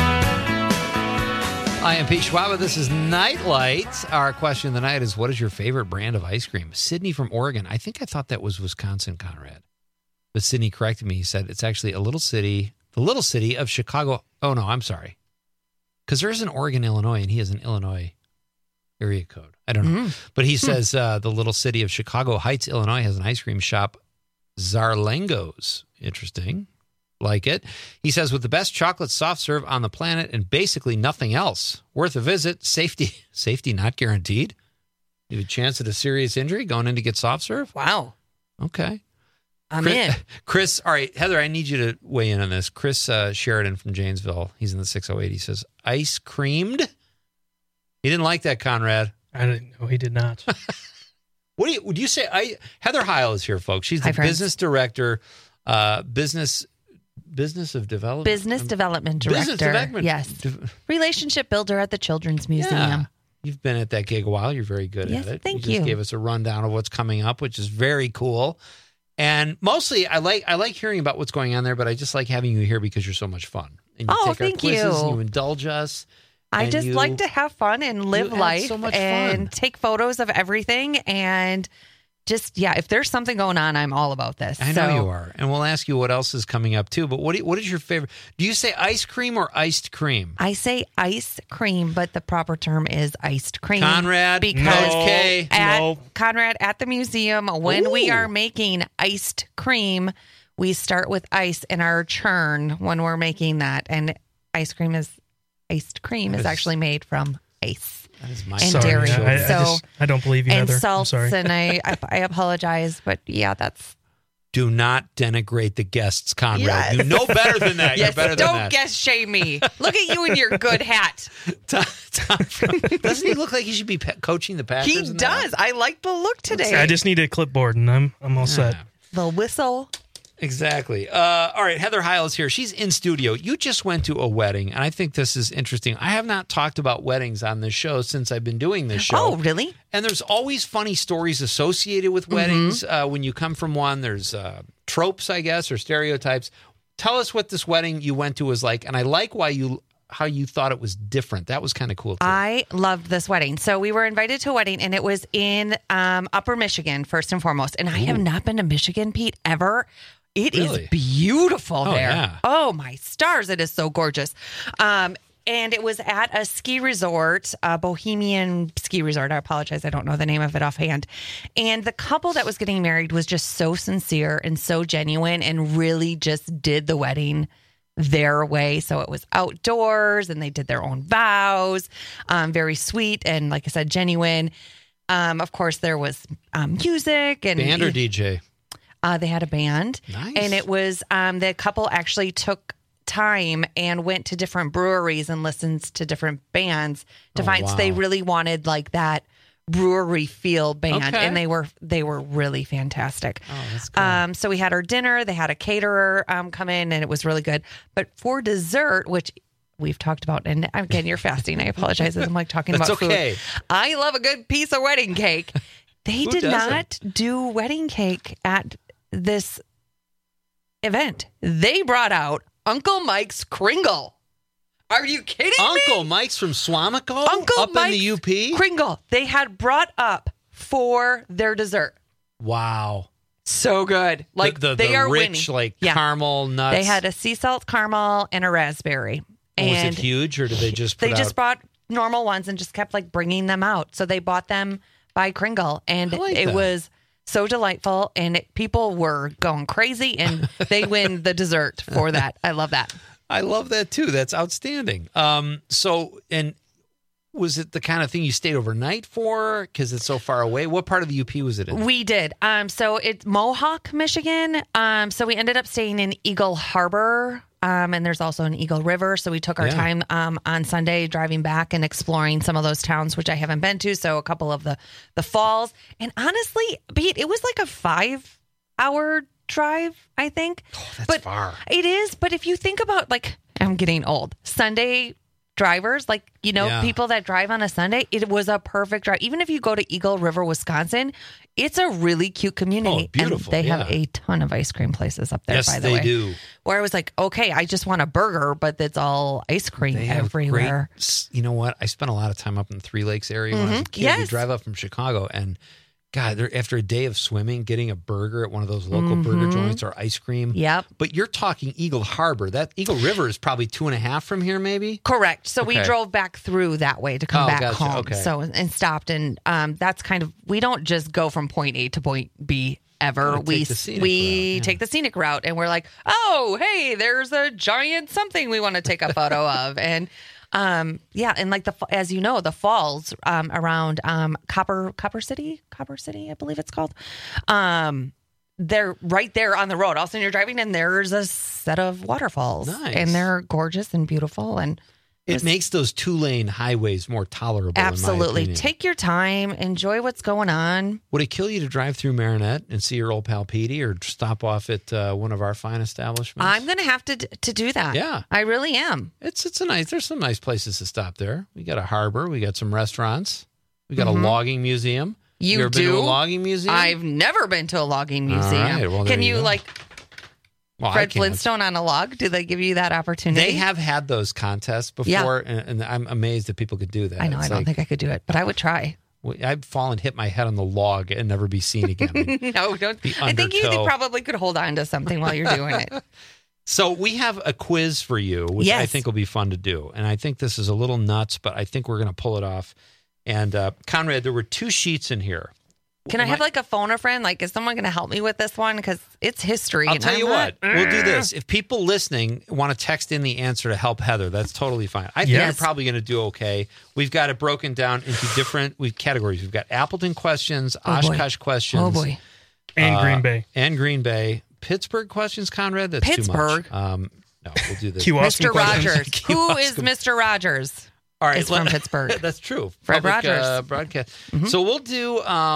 I am Pete Schwab. This is Nightlight. Our question of the night is, what is your favorite brand of ice cream? Sydney from Oregon. I think I thought that was Wisconsin, Conrad. But Sydney corrected me. He said it's actually the little city of Chicago. Oh, no, I'm sorry. Because there's an Oregon, Illinois, and he has an Illinois area code. I don't know. But he says the little city of Chicago Heights, Illinois has an ice cream shop, Zarlengos. Interesting. Like it. He says, with the best chocolate soft serve on the planet and basically nothing else. Worth a visit. Safety not guaranteed. You have a chance at a serious injury going in to get soft serve? Wow. Okay. I'm in. Chris, all right, Heather, I need you to weigh in on this. Chris Sheridan from Janesville, he's in the 608. He says, ice creamed? He didn't like that, Conrad. I didn't know he did not. Would you say? Heather Heil is here, folks. She's the business director, business development. Business development director. Business development. Yes. Relationship builder at the Children's Museum. Yeah. You've been at that gig a while. You're very good at it. Thank you. you. Just gave us a rundown of what's coming up, which is very cool. And mostly, I like hearing about what's going on there, but I just like having you here because you're so much fun. And you take our quizzes and you indulge us. I just like to have fun and live life so much and fun. take photos of everything and just, if there's something going on, I'm all about this. I know you are. And we'll ask you what else is coming up, too. But what is your favorite? Do you say ice cream or iced cream? I say ice cream, but the proper term is iced cream. Conrad, because Conrad, at the museum, when we are making iced cream, we start with ice in our churn when we're making that. And iced cream is actually made from ice. That is my dairy. I don't believe you, and Heather. salts, I'm sorry. and I apologize, but that's. Do not denigrate the guests, Conrad. Yes. You know better than that. Yes, You're better than that. Don't guest shame me. Look at you in your good hat. Doesn't he look like he should be coaching the Packers? He does. I like the look today. I just need a clipboard, and I'm all set. The whistle. Exactly. All right, Heather Heil is here. She's in studio. You just went to a wedding, and I think this is interesting. I have not talked about weddings on this show since I've been doing this show. Oh, really? And there's always funny stories associated with weddings. When you come from one, there's tropes, I guess, or stereotypes. Tell us what this wedding you went to was like, and I like how you thought it was different. That was kind of cool, too. I loved this wedding. So we were invited to a wedding, and it was in Upper Michigan, first and foremost. And I have not been to Michigan, Pete, ever. It is beautiful there. Yeah. Oh, my stars. It is so gorgeous. And it was at a ski resort, a Bohemian ski resort. I apologize. I don't know the name of it offhand. And the couple that was getting married was just so sincere and so genuine and really just did the wedding their way. So it was outdoors and they did their own vows. Very sweet and, like I said, genuine. Of course, there was music and band or DJ. They had a band. Nice. And it was the couple actually took time and went to different breweries and listened to different bands to find. So they really wanted like that brewery feel band, and they were really fantastic. Oh, that's cool. So we had our dinner. They had a caterer come in, and it was really good. But for dessert, which we've talked about, and again, you're fasting. I apologize. I'm like talking about food. I love a good piece of wedding cake. They did not do wedding cake at this event. They brought out Uncle Mike's Kringle. Are you kidding me? Uncle Mike's from Swamico? Uncle up Mike's in the UP? Kringle. They had brought up for their dessert. Wow. So good. Like they are rich, winning. Caramel nuts. They had a sea salt caramel and a raspberry. Was it huge, or did they just put just brought normal ones and just kept like bringing them out. So they bought them by Kringle, and it was so delightful, and people were going crazy, and they win the dessert for that. I love that. I love that too. That's outstanding. And was it the kind of thing you stayed overnight for because it's so far away? What part of the UP was it in? We did. So it's Mohawk, Michigan. So we ended up staying in Eagle Harbor and there's also an Eagle River. So we took our time on Sunday driving back and exploring some of those towns, which I haven't been to. So a couple of the falls. And honestly, Pete, it was like a 5-hour drive, I think. Oh, that's far. It is. But if you think about, like, I'm getting old. Sunday drivers, like, people that drive on a Sunday, it was a perfect drive. Even if you go to Eagle River, Wisconsin, it's a really cute community. Oh, beautiful. And they have a ton of ice cream places up there, yes, by the way. Yes, they do. Where I was like, okay, I just want a burger, but it's all ice cream everywhere. You know what? I spent a lot of time up in the Three Lakes area when I was a kid. We drive up from Chicago, and God, after a day of swimming, getting a burger at one of those local burger joints or ice cream. Yep. But you're talking Eagle Harbor. That Eagle River is probably 2.5 from here, maybe? Correct. So we drove back through that way to come back home. Okay. So and stopped, and that's kind of, we don't just go from point A to point B ever. We take the scenic route, and we're like, oh, hey, there's a giant something we want to take a photo of, and. And like as you know, the falls around Copper City, I believe it's called. They're right there on the road. All of a sudden you're driving and there's a set of waterfalls. Nice. And they're gorgeous and beautiful, and it makes those 2-lane highways more tolerable. Absolutely. In my opinion. Take your time, enjoy what's going on. Would it kill you to drive through Marinette and see your old pal Petey, or stop off at one of our fine establishments? I'm going to have to do that. Yeah, I really am. It's a nice. There's some nice places to stop there. We got a harbor. We got some restaurants. We got a logging museum. You ever do? Been to a logging museum? I've never been to a logging museum. All right. Well, can you go. Fred Flintstone on a log? Do they give you that opportunity? They have had those contests before, and I'm amazed that people could do that. I know. I don't think I could do it, but I would try. I'd fall and hit my head on the log and never be seen again. No, don't. I think you probably could hold on to something while you're doing it. So we have a quiz for you, which I think will be fun to do. And I think this is a little nuts, but I think we're going to pull it off. And Conrad, there were 2 sheets in here. Can I have like a phone a friend? Like, is someone going to help me with this one? Because it's history. I'll tell you what. We'll do this. If people listening want to text in the answer to help Heather, that's totally fine. I think you're probably going to do okay. We've got it broken down into different categories. We've got Appleton questions, Oshkosh questions. Oh, boy. And Green Bay. And Green Bay. Pittsburgh questions, Conrad? That's Pittsburgh. too much. No, we'll do this. Mr. Rogers. Who is Mr. Rogers? All right. It's from Pittsburgh. That's true. Fred Public, Rogers. Broadcast. Mm-hmm. So we'll do...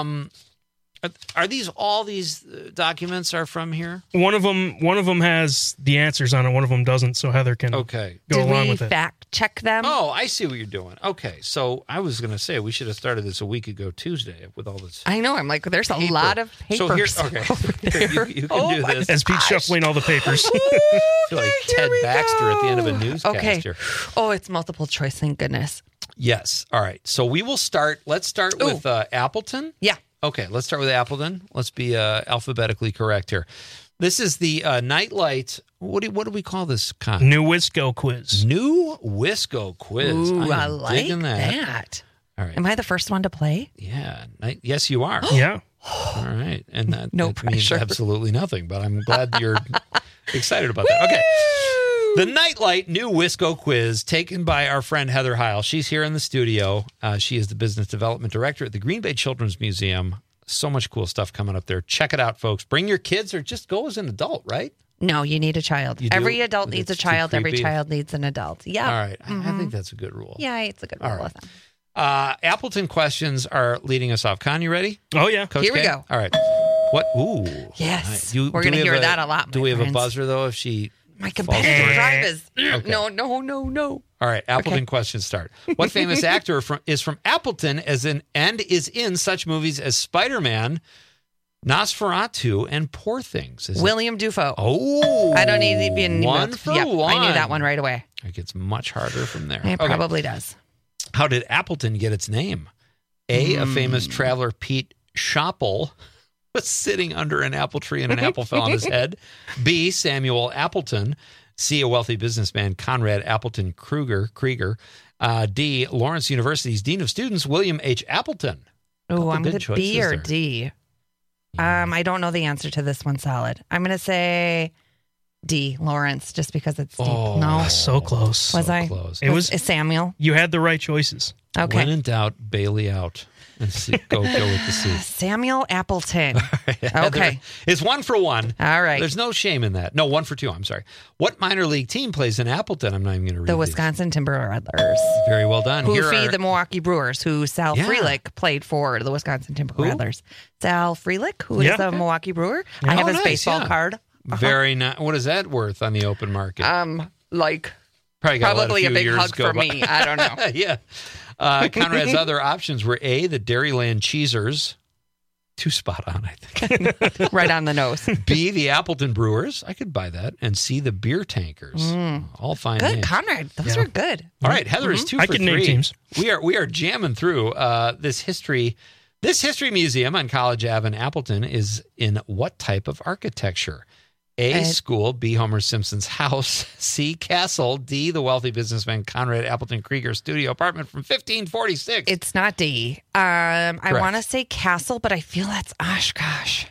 Are these all these documents are from here? One of them has the answers on it. One of them doesn't. So Heather can go along with it. Did we fact check them? Oh, I see what you're doing. Okay, so I was going to say we should have started this a week ago Tuesday with all this. I know. I'm like, there's a lot of papers. So here's you can do this as Pete's shuffling all the papers. I feel like Ted Baxter at the end of a newscast. Okay. Here. Oh, it's multiple choice. Thank goodness. Yes. All right. So we will start. Let's start with Appleton. Yeah. Okay, let's start with Appleton. Let's be alphabetically correct here. This is the Nightlight. What do we call this? New Wisco quiz. New Wisco quiz. Ooh, I like that. All right. Am I the first one to play? Yeah. Yes, you are. Yeah. All right. And that means pressure. absolutely nothing, but I'm glad you're excited about that. Okay. The Nightlight New Wisco quiz taken by our friend Heather Heil. She's here in the studio. She is the business development director at the Green Bay Children's Museum. So much cool stuff coming up there. Check it out, folks. Bring your kids or just go as an adult, right? No, you need a child. Every adult needs a child. Every child needs an adult. Yeah. All right. I think that's a good rule. Yeah, it's a good rule. All right. Appleton questions are leading us off. Con, you ready? Oh, yeah. Here we go. All right. What? Ooh. Yes. We're going to hear that a lot, Do we have a buzzer, though, if she... My competitive drive is Okay. No. All right, Appleton questions start. What famous actor is from Appleton and is in such movies as Spider-Man, Nosferatu, and Poor Things? William Dafoe. Oh, I don't need to be in one for one. I knew that one right away. It gets much harder from there. It probably does. How did Appleton get its name? A famous traveler, Pete Schoppel, was sitting under an apple tree and an apple fell on his head. B, Samuel Appleton. C, a wealthy businessman, Conrad Appleton Krieger. D, Lawrence University's Dean of Students, William H. Appleton. Oh, I'm going to B or D. I don't know the answer to this one solid. I'm going to say D, Lawrence, just because it's deep. Oh, No. So close. Was I? close. It was Samuel. You had the right choices. Okay. When in doubt, Bailey out. And go with the C. Samuel Appleton. Heather, Okay. It's 1 for 1. All right. There's no shame in that. No, 1 for 2. I'm sorry. What minor league team plays in Appleton? I'm not even going to read The Wisconsin Timber Rattlers. these. Very well done. Who Here feed are- the Milwaukee Brewers, who Sal Yeah. Frelick played for the Wisconsin Timber Rattlers. Sal Frelick, who is Yeah. a Milwaukee Brewer. Yeah. I have Oh, his nice, baseball yeah. card. Very nice. What is that worth on the open market? Like Probably got probably a a few big years hug go for by. me. I don't know. Yeah. Conrad's other options were A, the Dairyland Cheesers. 2 spot on, I think. Right on the nose. B, the Appleton Brewers. I could buy that. And C, the Beer Tankers. All fine Good, names. Conrad. Those are good. All right, Heather is 2 I for can 3. name teams. We are jamming through this history. This history museum on College Ave in Appleton is in what type of architecture? A, school. B, Homer Simpson's house. C, castle. D, the wealthy businessman Conrad Appleton Krieger studio apartment from 1546. It's not D. I want to say castle, but I feel that's Oshkosh.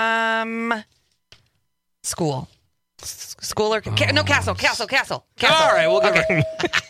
School. School or no, castle. All right, we'll give her.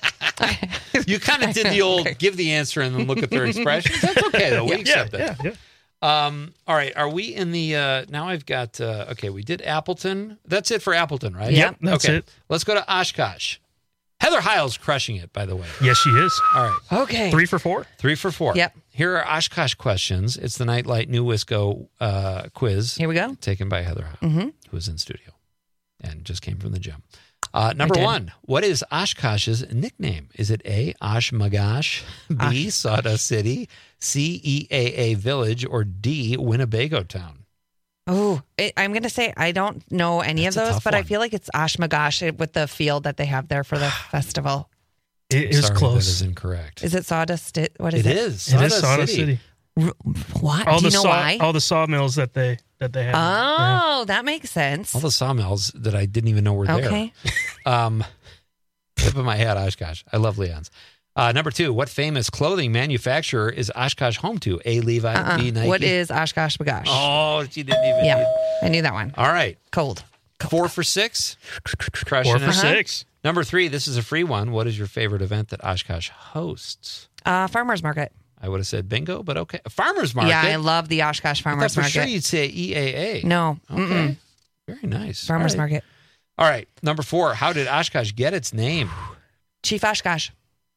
You kind of did the old give the answer and then look at their expressions. That's okay, though. We accept that. Yeah. All right, are we in the now I've got okay, we did Appleton. That's it for Appleton, right? Yep, that's okay. it. Let's go to Oshkosh. Heather Heil's crushing it, by the way. Yes, she is. All right. Okay. 3 for 4. 3 for 4. Yep. Here are Oshkosh questions. It's the Nightlight New Wisco quiz. Here we go. Taken by Heather Heil, who is in studio and just came from the gym. Number did. 1, what is Oshkosh's nickname? Is it A, Oshkosh, B, Sawdust City, C, EAA Village, or D, Winnebago Town? Oh, I'm going to say I don't know any That's a of those, tough but I one. feel like it's Oshkosh with the field that they have there for the festival. It is Sorry, close. That is incorrect. Is it Sawdust? What is it? It is. It is Sawdust City. What? All Do you the know why? all the sawmills that they have. Oh, that makes sense. All the sawmills that I didn't even know were Okay. there. Tip of my hat, Oshkosh. I love Leon's. Number 2, what famous clothing manufacturer is Oshkosh home to? A, Levi, B, Nike. What is Oshkosh Bagosh? Oh, she didn't even. Yeah, I knew that one. All right. Cold. 4 for 6. Crushing 4 for it. 6. Number 3, this is a free one. What is your favorite event that Oshkosh hosts? Farmers Market. I would have said bingo, but okay. A farmer's market. Yeah, I love the Oshkosh Farmers for Market. sure you'd say EAA. No. Okay. Mm-mm. Very nice. Farmers All right. Market. All right. Number 4, how did Oshkosh get its name? Chief Oshkosh.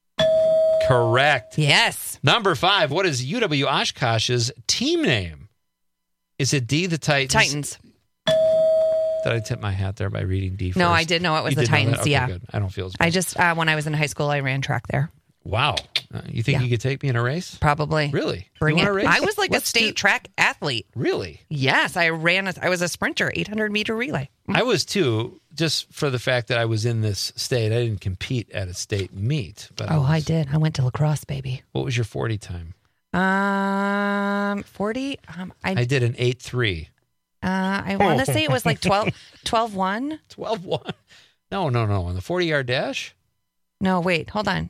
Correct. Yes. Number 5, what is UW Oshkosh's team name? Is it D, the Titans? Titans. Did I tip my hat there by reading D first? No, I did know it was You the did know that? Titans. Okay, Yeah. good. I don't feel as bad. I just, when I was in high school, I ran track there. Wow. You think Yeah. you could take me in a race? Probably. Really? Bring you it. want a race? I was like Let's a state do- track athlete. Really? Yes, I was a sprinter, 800-meter relay. I was too, just for the fact that I was in this state. I didn't compete at a state meet. But I did. I went to lacrosse, baby. What was your 40 time? 40. I did an 8.3. I want to say it was like 12-1. 12.1. No. On the 40-yard dash? No, wait, hold on.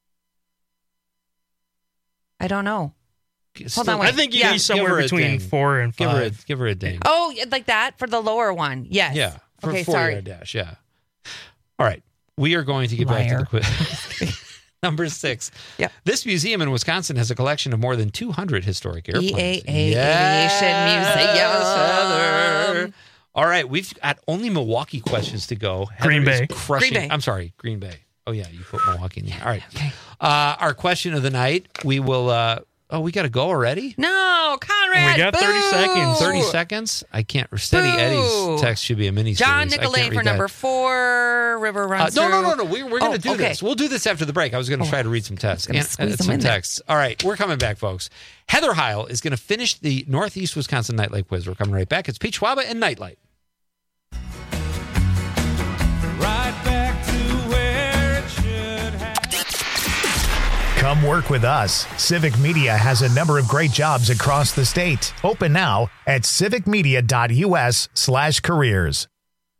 I don't know. Hold on, wait. I think you Yeah. need somewhere Give her a between ding. 4 and 5. Give her a ding. Oh, like that for the lower one. Yes. Yeah. For Okay, 40-yard sorry. dash. Yeah. All right. We are going to get back to the Liar. quiz. Number 6. Yeah. This museum in Wisconsin has a collection of more than 200 historic airplanes. EAA Yes, Aviation Museum. Heather. All right, we've got only Milwaukee questions to go. Heather Green is Bay. crushing. Green Bay. I'm sorry, Green Bay. Oh yeah, you put Milwaukee in there. All right. Okay. Our question of the night. We will. We got to go already. No, Conrad. We got 30 boo! seconds. 30 seconds. I can't. Steady Boo! Eddie's text should be a mini. John series. I Nicolay can't for read number that. 4. River runs No. through. We're going to do okay. this. We'll do this after the break. I was going to try to read some texts. gonna squeeze them some in there. texts. All right, we're coming back, folks. Heather Heil is going to finish the Northeast Wisconsin Nightlight quiz. We're coming right back. It's Pete Schwaba and Nightlight. Right back to where it should have. Come work with us. Civic Media has a number of great jobs across the state. Open now at civicmedia.us/careers.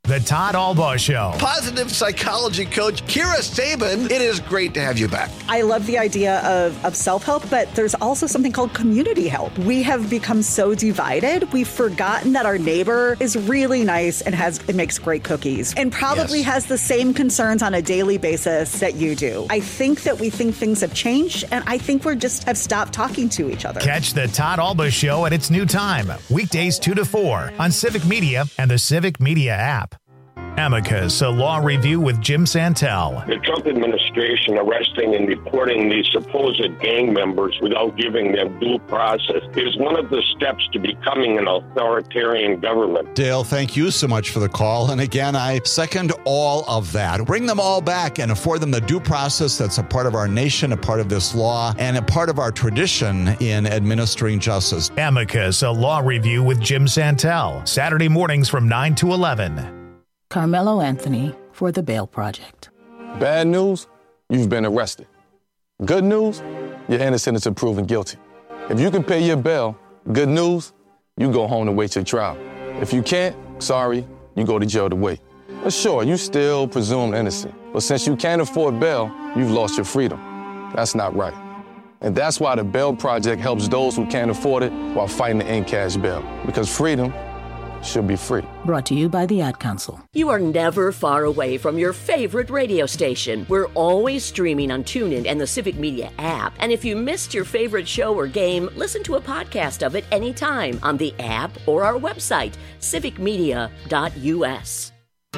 The Todd Albaugh Show. Positive psychology coach Kira Sabin, it is great to have you back. I love the idea of self-help, but there's also something called community help. We have become so divided, we've forgotten that our neighbor is really nice and makes great cookies and probably has the same concerns on a daily basis that you do. I think that we think things have changed, and I think we just have stopped talking to each other. Catch the Todd Albaugh Show at its new time, weekdays 2 to 4 on Civic Media and the Civic Media app. Amicus, a law review with Jim Santel. The Trump administration arresting and deporting these supposed gang members without giving them due process is one of the steps to becoming an authoritarian government. Dale, thank you so much for the call. And again, I second all of that. Bring them all back and afford them the due process that's a part of our nation, a part of this law, and a part of our tradition in administering justice. Amicus, a law review with Jim Santel. Saturday mornings from 9 to 11. Carmelo Anthony for the Bail Project. Bad news, you've been arrested. Good news, you're innocent until proven guilty. If you can pay your bail, good news, you go home to wait your trial. If you can't, sorry, you go to jail to wait. But sure, you still presumed innocent. But since you can't afford bail, you've lost your freedom. That's not right. And that's why the Bail Project helps those who can't afford it while fighting to end cash bail. Because freedom should be free. Brought to you by the Ad Council. You are never far away from your favorite radio station. We're always streaming on TuneIn and the Civic Media app. And if you missed your favorite show or game, listen to a podcast of it anytime on the app or our website, civicmedia.us.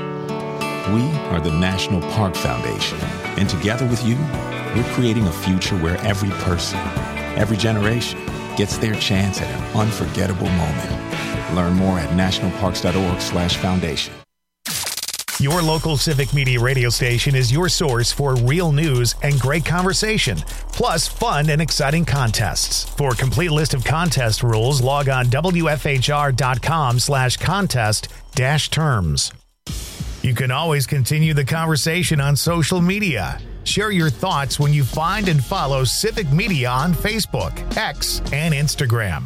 We are the National Park Foundation. And together with you, we're creating a future where every person, every generation gets their chance at an unforgettable moment. Learn more at nationalparks.org/foundation. Your local Civic Media radio station is your source for real news and great conversation, plus fun and exciting contests. For a complete list of contest rules, log on wfhr.com/contest-terms. You can always continue the conversation on social media. Share your thoughts when you find and follow Civic Media on Facebook, X, and Instagram.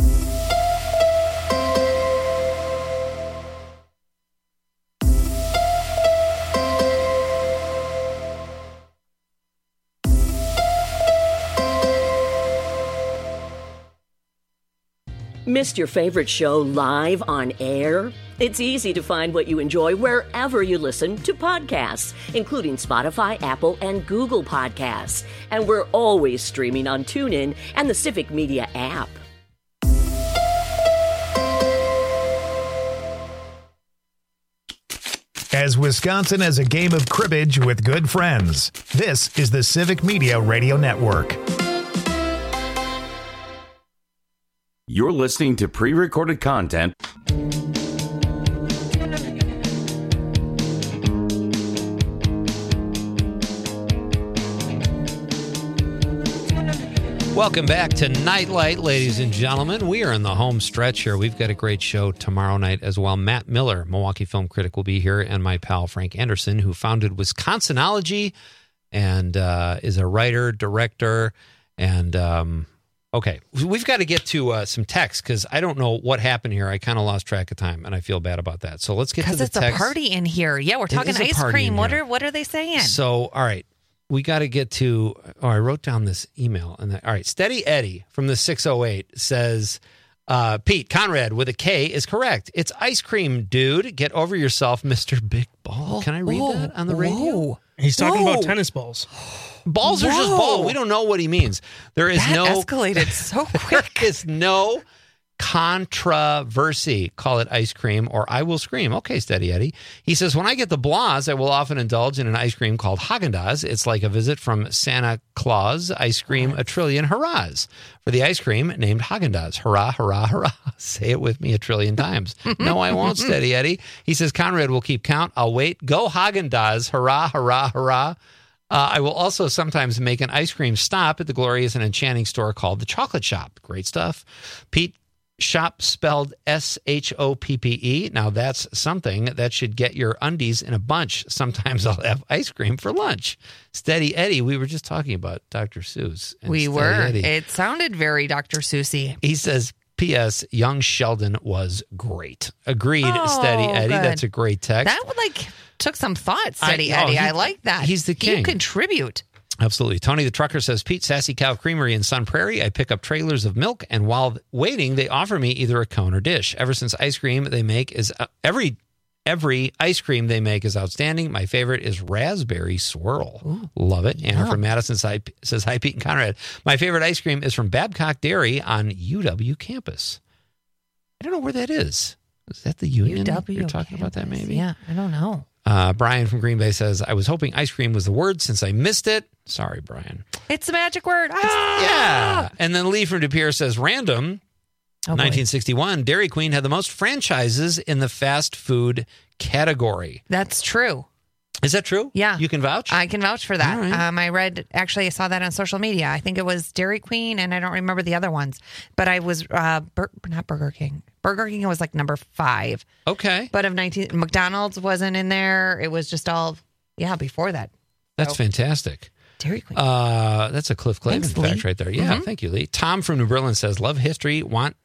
Missed your favorite show live on air? It's easy to find what you enjoy wherever you listen to podcasts, including Spotify, Apple, and Google Podcasts. And we're always streaming on TuneIn and the Civic Media app. As Wisconsin has a game of cribbage with good friends, this is the Civic Media Radio Network. You're listening to pre-recorded content. Welcome back to Nightlight, ladies and gentlemen. We are in the home stretch here. We've got a great show tomorrow night as well. Matt Miller, Milwaukee film critic, will be here, and my pal Frank Anderson, who founded Wisconsinology and is a writer, director, and okay, we've got to get to some text because I don't know what happened here. I kind of lost track of time, and I feel bad about that. So let's get to the text. Because it's a party in here. Yeah, we're talking ice cream. What are they saying? So, all right. We got to get to, I wrote down this email. All right. Steady Eddie from the 608 says, Pete, Conrad with a K is correct. It's ice cream, dude. Get over yourself, Mr. Big Ball. Can I read that on the radio? He's talking about tennis balls. Balls are just balls. We don't know what he means. There is escalated so quick. There is no controversy. Call it ice cream or I will scream. Okay, Steady Eddie. He says, when I get the blahs, I will often indulge in an ice cream called Haagen-Dazs. It's like a visit from Santa Claus. Ice cream, a trillion hurrahs. For the ice cream named Haagen-Dazs. Hurrah, hurrah, hurrah. Say it with me a trillion times. No, I won't, Steady Eddie. He says, Conrad will keep count. I'll wait. Go Haagen-Dazs. Hurrah, hurrah, hurrah. I will also sometimes make an ice cream stop at the glorious and enchanting store called The Chocolate Shop. Great stuff. Pete, shop spelled SHOPPE. Now that's something that should get your undies in a bunch. Sometimes I'll have ice cream for lunch. Steady Eddie, we were just talking about Dr. Seuss. We were. Eddie. It sounded very Dr. Seussy. He says, P.S. Young Sheldon was great. Agreed, Oh, Steady Eddie. good. That's a great text. That would took some thought, Steady Eddie. I like that. He's the king. You contribute. Absolutely. Tony the Trucker says, Pete, Sassy Cow Creamery in Sun Prairie. I pick up trailers of milk, and while waiting, they offer me either a cone or dish. Ever since ice cream they make is every ice cream they make is outstanding. My favorite is raspberry swirl. Ooh. Love it. Anna Yeah. from Madison says, hi, Pete and Conrad. My favorite ice cream is from Babcock Dairy on UW campus. I don't know where that is. Is that the Union? UW You're talking about that maybe? Yeah, I don't know. Brian from Green Bay says, I was hoping ice cream was the word since I missed it. Sorry, Brian. It's a magic word. Yeah. And then Lee from De Pere says, random. 1961, Dairy Queen had the most franchises in the fast food category. That's true. Is that true? Yeah. You can vouch? I can vouch for that. All right. I saw that on social media. I think it was Dairy Queen, and I don't remember the other ones. But I was, not Burger King. Burger King was like number 5. Okay. But McDonald's wasn't in there. It was just all, before that. That's fantastic. Dairy Queen. That's a Cliff Clavin fact right there. Yeah, Mhm. thank you, Lee. Tom from New Berlin says, love history, want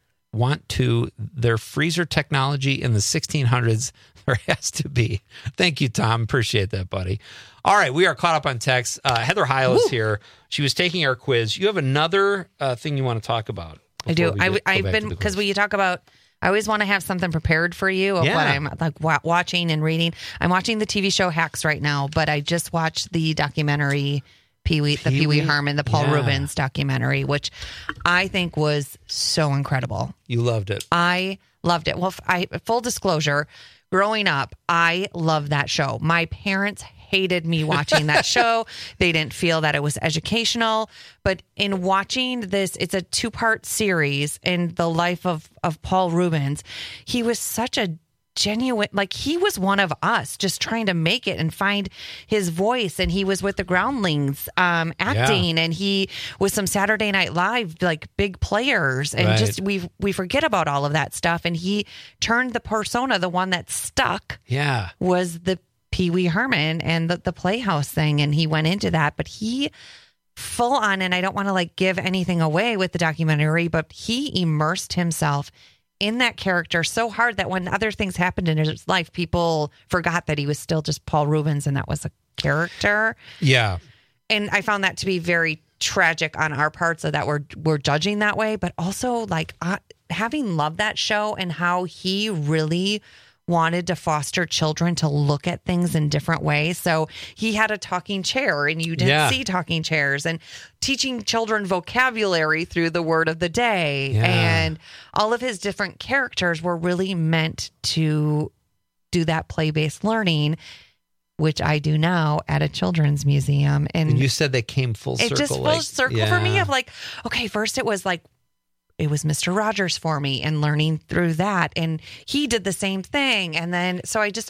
to their freezer technology in the 1600s. There has to be. Thank you, Tom. Appreciate that, buddy. All right, we are caught up on text. Heather Heil is here. She was taking our quiz. You have another thing you want to talk about? I do. I've been, because when you talk about, I always want to have something prepared for you of what I'm watching and reading. I'm watching the TV show Hacks right now, but I just watched the documentary Pee Wee Herman, the Paul Rubens documentary, which I think was so incredible. You loved it. I loved it. Well, full disclosure, growing up, I loved that show. My parents hated me watching that show. They didn't feel that it was educational. But in watching this, it's a 2-part series in the life of Paul Rubens. He was such a genuine, he was one of us just trying to make it and find his voice. And he was with the Groundlings acting, and he was some Saturday Night Live, big players. And just, we forget about all of that stuff. And he turned the persona, the one that stuck was the Pee Wee Herman and the Playhouse thing. And he went into that, but he full on, and I don't want to give anything away with the documentary, but he immersed himself in that character so hard that when other things happened in his life, people forgot that he was still just Paul Rubens and that was a character. Yeah. And I found that to be very tragic on our part, so that we're judging that way, but also having loved that show and how he really wanted to foster children to look at things in different ways. So he had a talking chair, and you didn't see talking chairs, and teaching children vocabulary through the word of the day. And all of his different characters were really meant to do that play-based learning, which I do now at a children's museum. And you said they came full circle. It just full circle for me of okay, first it was it was Mr. Rogers for me and learning through that. And he did the same thing. And then, so I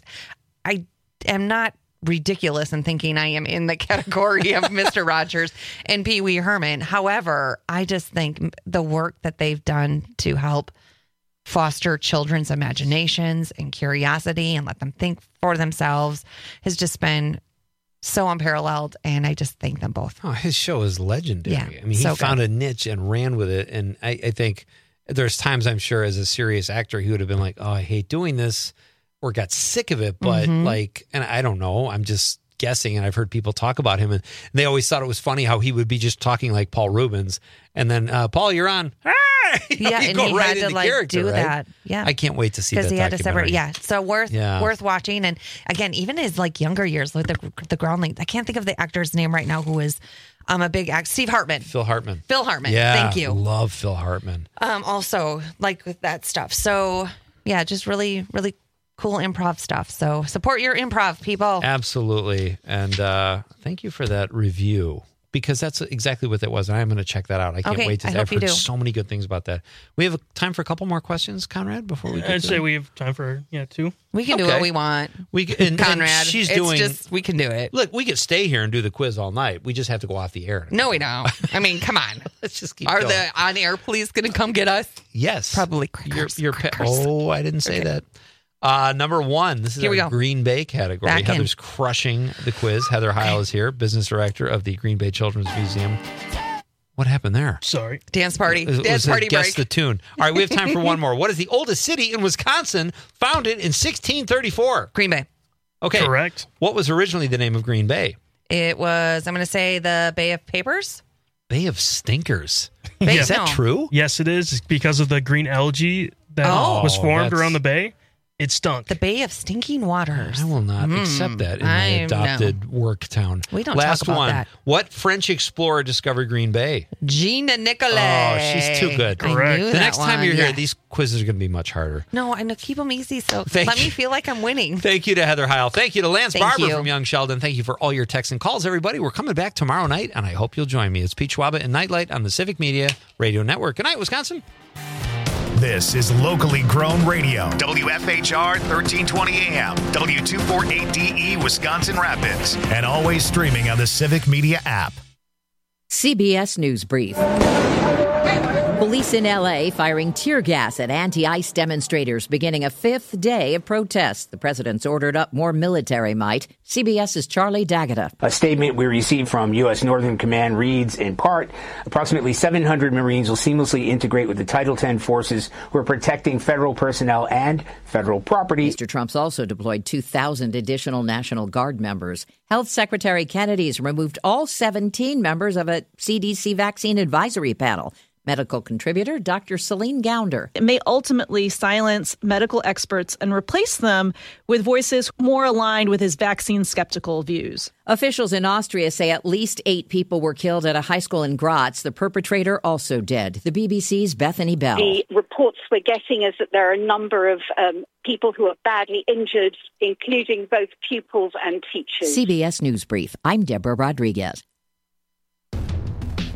am not ridiculous in thinking I am in the category of Mr. Rogers and Pee Wee Herman. However, I just think the work that they've done to help foster children's imaginations and curiosity and let them think for themselves has just been so unparalleled, and I just thank them both. Oh, his show is legendary. Yeah, I mean, he found a niche and ran with it. And I think there's times, I'm sure, as a serious actor, he would have been like, oh, I hate doing this, or got sick of it. But and I don't know, I'm just guessing, and I've heard people talk about him, and they always thought it was funny how he would be just talking like Paul Rubens, and then Paul, you're on. Yeah, and he had to do that. Yeah, I can't wait to see that because he had to documentary. separate. Yeah, so worth watching. And again, even his younger years with the Groundlings. I can't think of the actor's name right now who is a big actor. Steve Hartman. Phil Hartman. Yeah, thank you. Love Phil Hartman. Also with that stuff. So yeah, just really, really cool improv stuff. So support your improv, people. Absolutely, and thank you for that review. Because that's exactly what that was. And I'm going to check that out. I can't wait to. I've heard so many good things about that. We have time for a couple more questions, Conrad, before we get I'd say we have time for 2. We can do what we want. Conrad, and she's doing. We can do it. Look, we could stay here and do the quiz all night. We just have to go off the air. No, we don't. I mean, come on. Let's just keep Are going. the on-air police going to come get us? Yes. Probably crackers. Oh, I didn't say that. Number 1, this is our Green Bay category. Heather's crushing the quiz. Heather Heil is here, business director of the Green Bay Children's Museum. What happened there? Sorry. Dance party. It Dance was a party guess break. the tune. All right, we have time for one more. What is the oldest city in Wisconsin, founded in 1634? Green Bay. Okay. Correct. What was originally the name of Green Bay? It was, I'm going to say, the Bay of Papers. Bay of Stinkers. Bay, Is that true? Yes, it is. It's because of the green algae that was formed around the bay. It stunk. The Bay of Stinking Waters. I will not accept that in my adopted work town. We don't Last talk about one. that. What French explorer discovered Green Bay? Gina Nicolay. Oh, she's too good. I knew The that next time one, you're here, yeah. these quizzes are going to be much harder. No, I know. Keep them easy, so Thank let you. me feel like I'm winning. Thank you to Heather Heil. Thank you to Lance Thank Barber you. from Young Sheldon. Thank you for all your texts and calls, everybody. We're coming back tomorrow night, and I hope you'll join me. It's Pete Schwaba and Nightlight on the Civic Media Radio Network. Good night, Wisconsin. This is locally grown radio. WFHR 1320 AM, W248DE Wisconsin Rapids, and always streaming on the Civic Media app. CBS News Brief. Police in L.A. firing tear gas at anti-ICE demonstrators beginning a fifth day of protests. The president's ordered up more military might. CBS's Charlie D'Agata. A statement we received from U.S. Northern Command reads, in part, approximately 700 Marines will seamlessly integrate with the Title X forces who are protecting federal personnel and federal property. Mr. Trump's also deployed 2,000 additional National Guard members. Health Secretary Kennedy's removed all 17 members of a CDC vaccine advisory panel. Medical contributor Dr. Celine Gounder. It may ultimately silence medical experts and replace them with voices more aligned with his vaccine skeptical views. Officials in Austria say at least 8 people were killed at a high school in Graz. The perpetrator also dead. The BBC's Bethany Bell. The reports we're getting is that there are a number of people who are badly injured, including both pupils and teachers. CBS News Brief. I'm Deborah Rodriguez.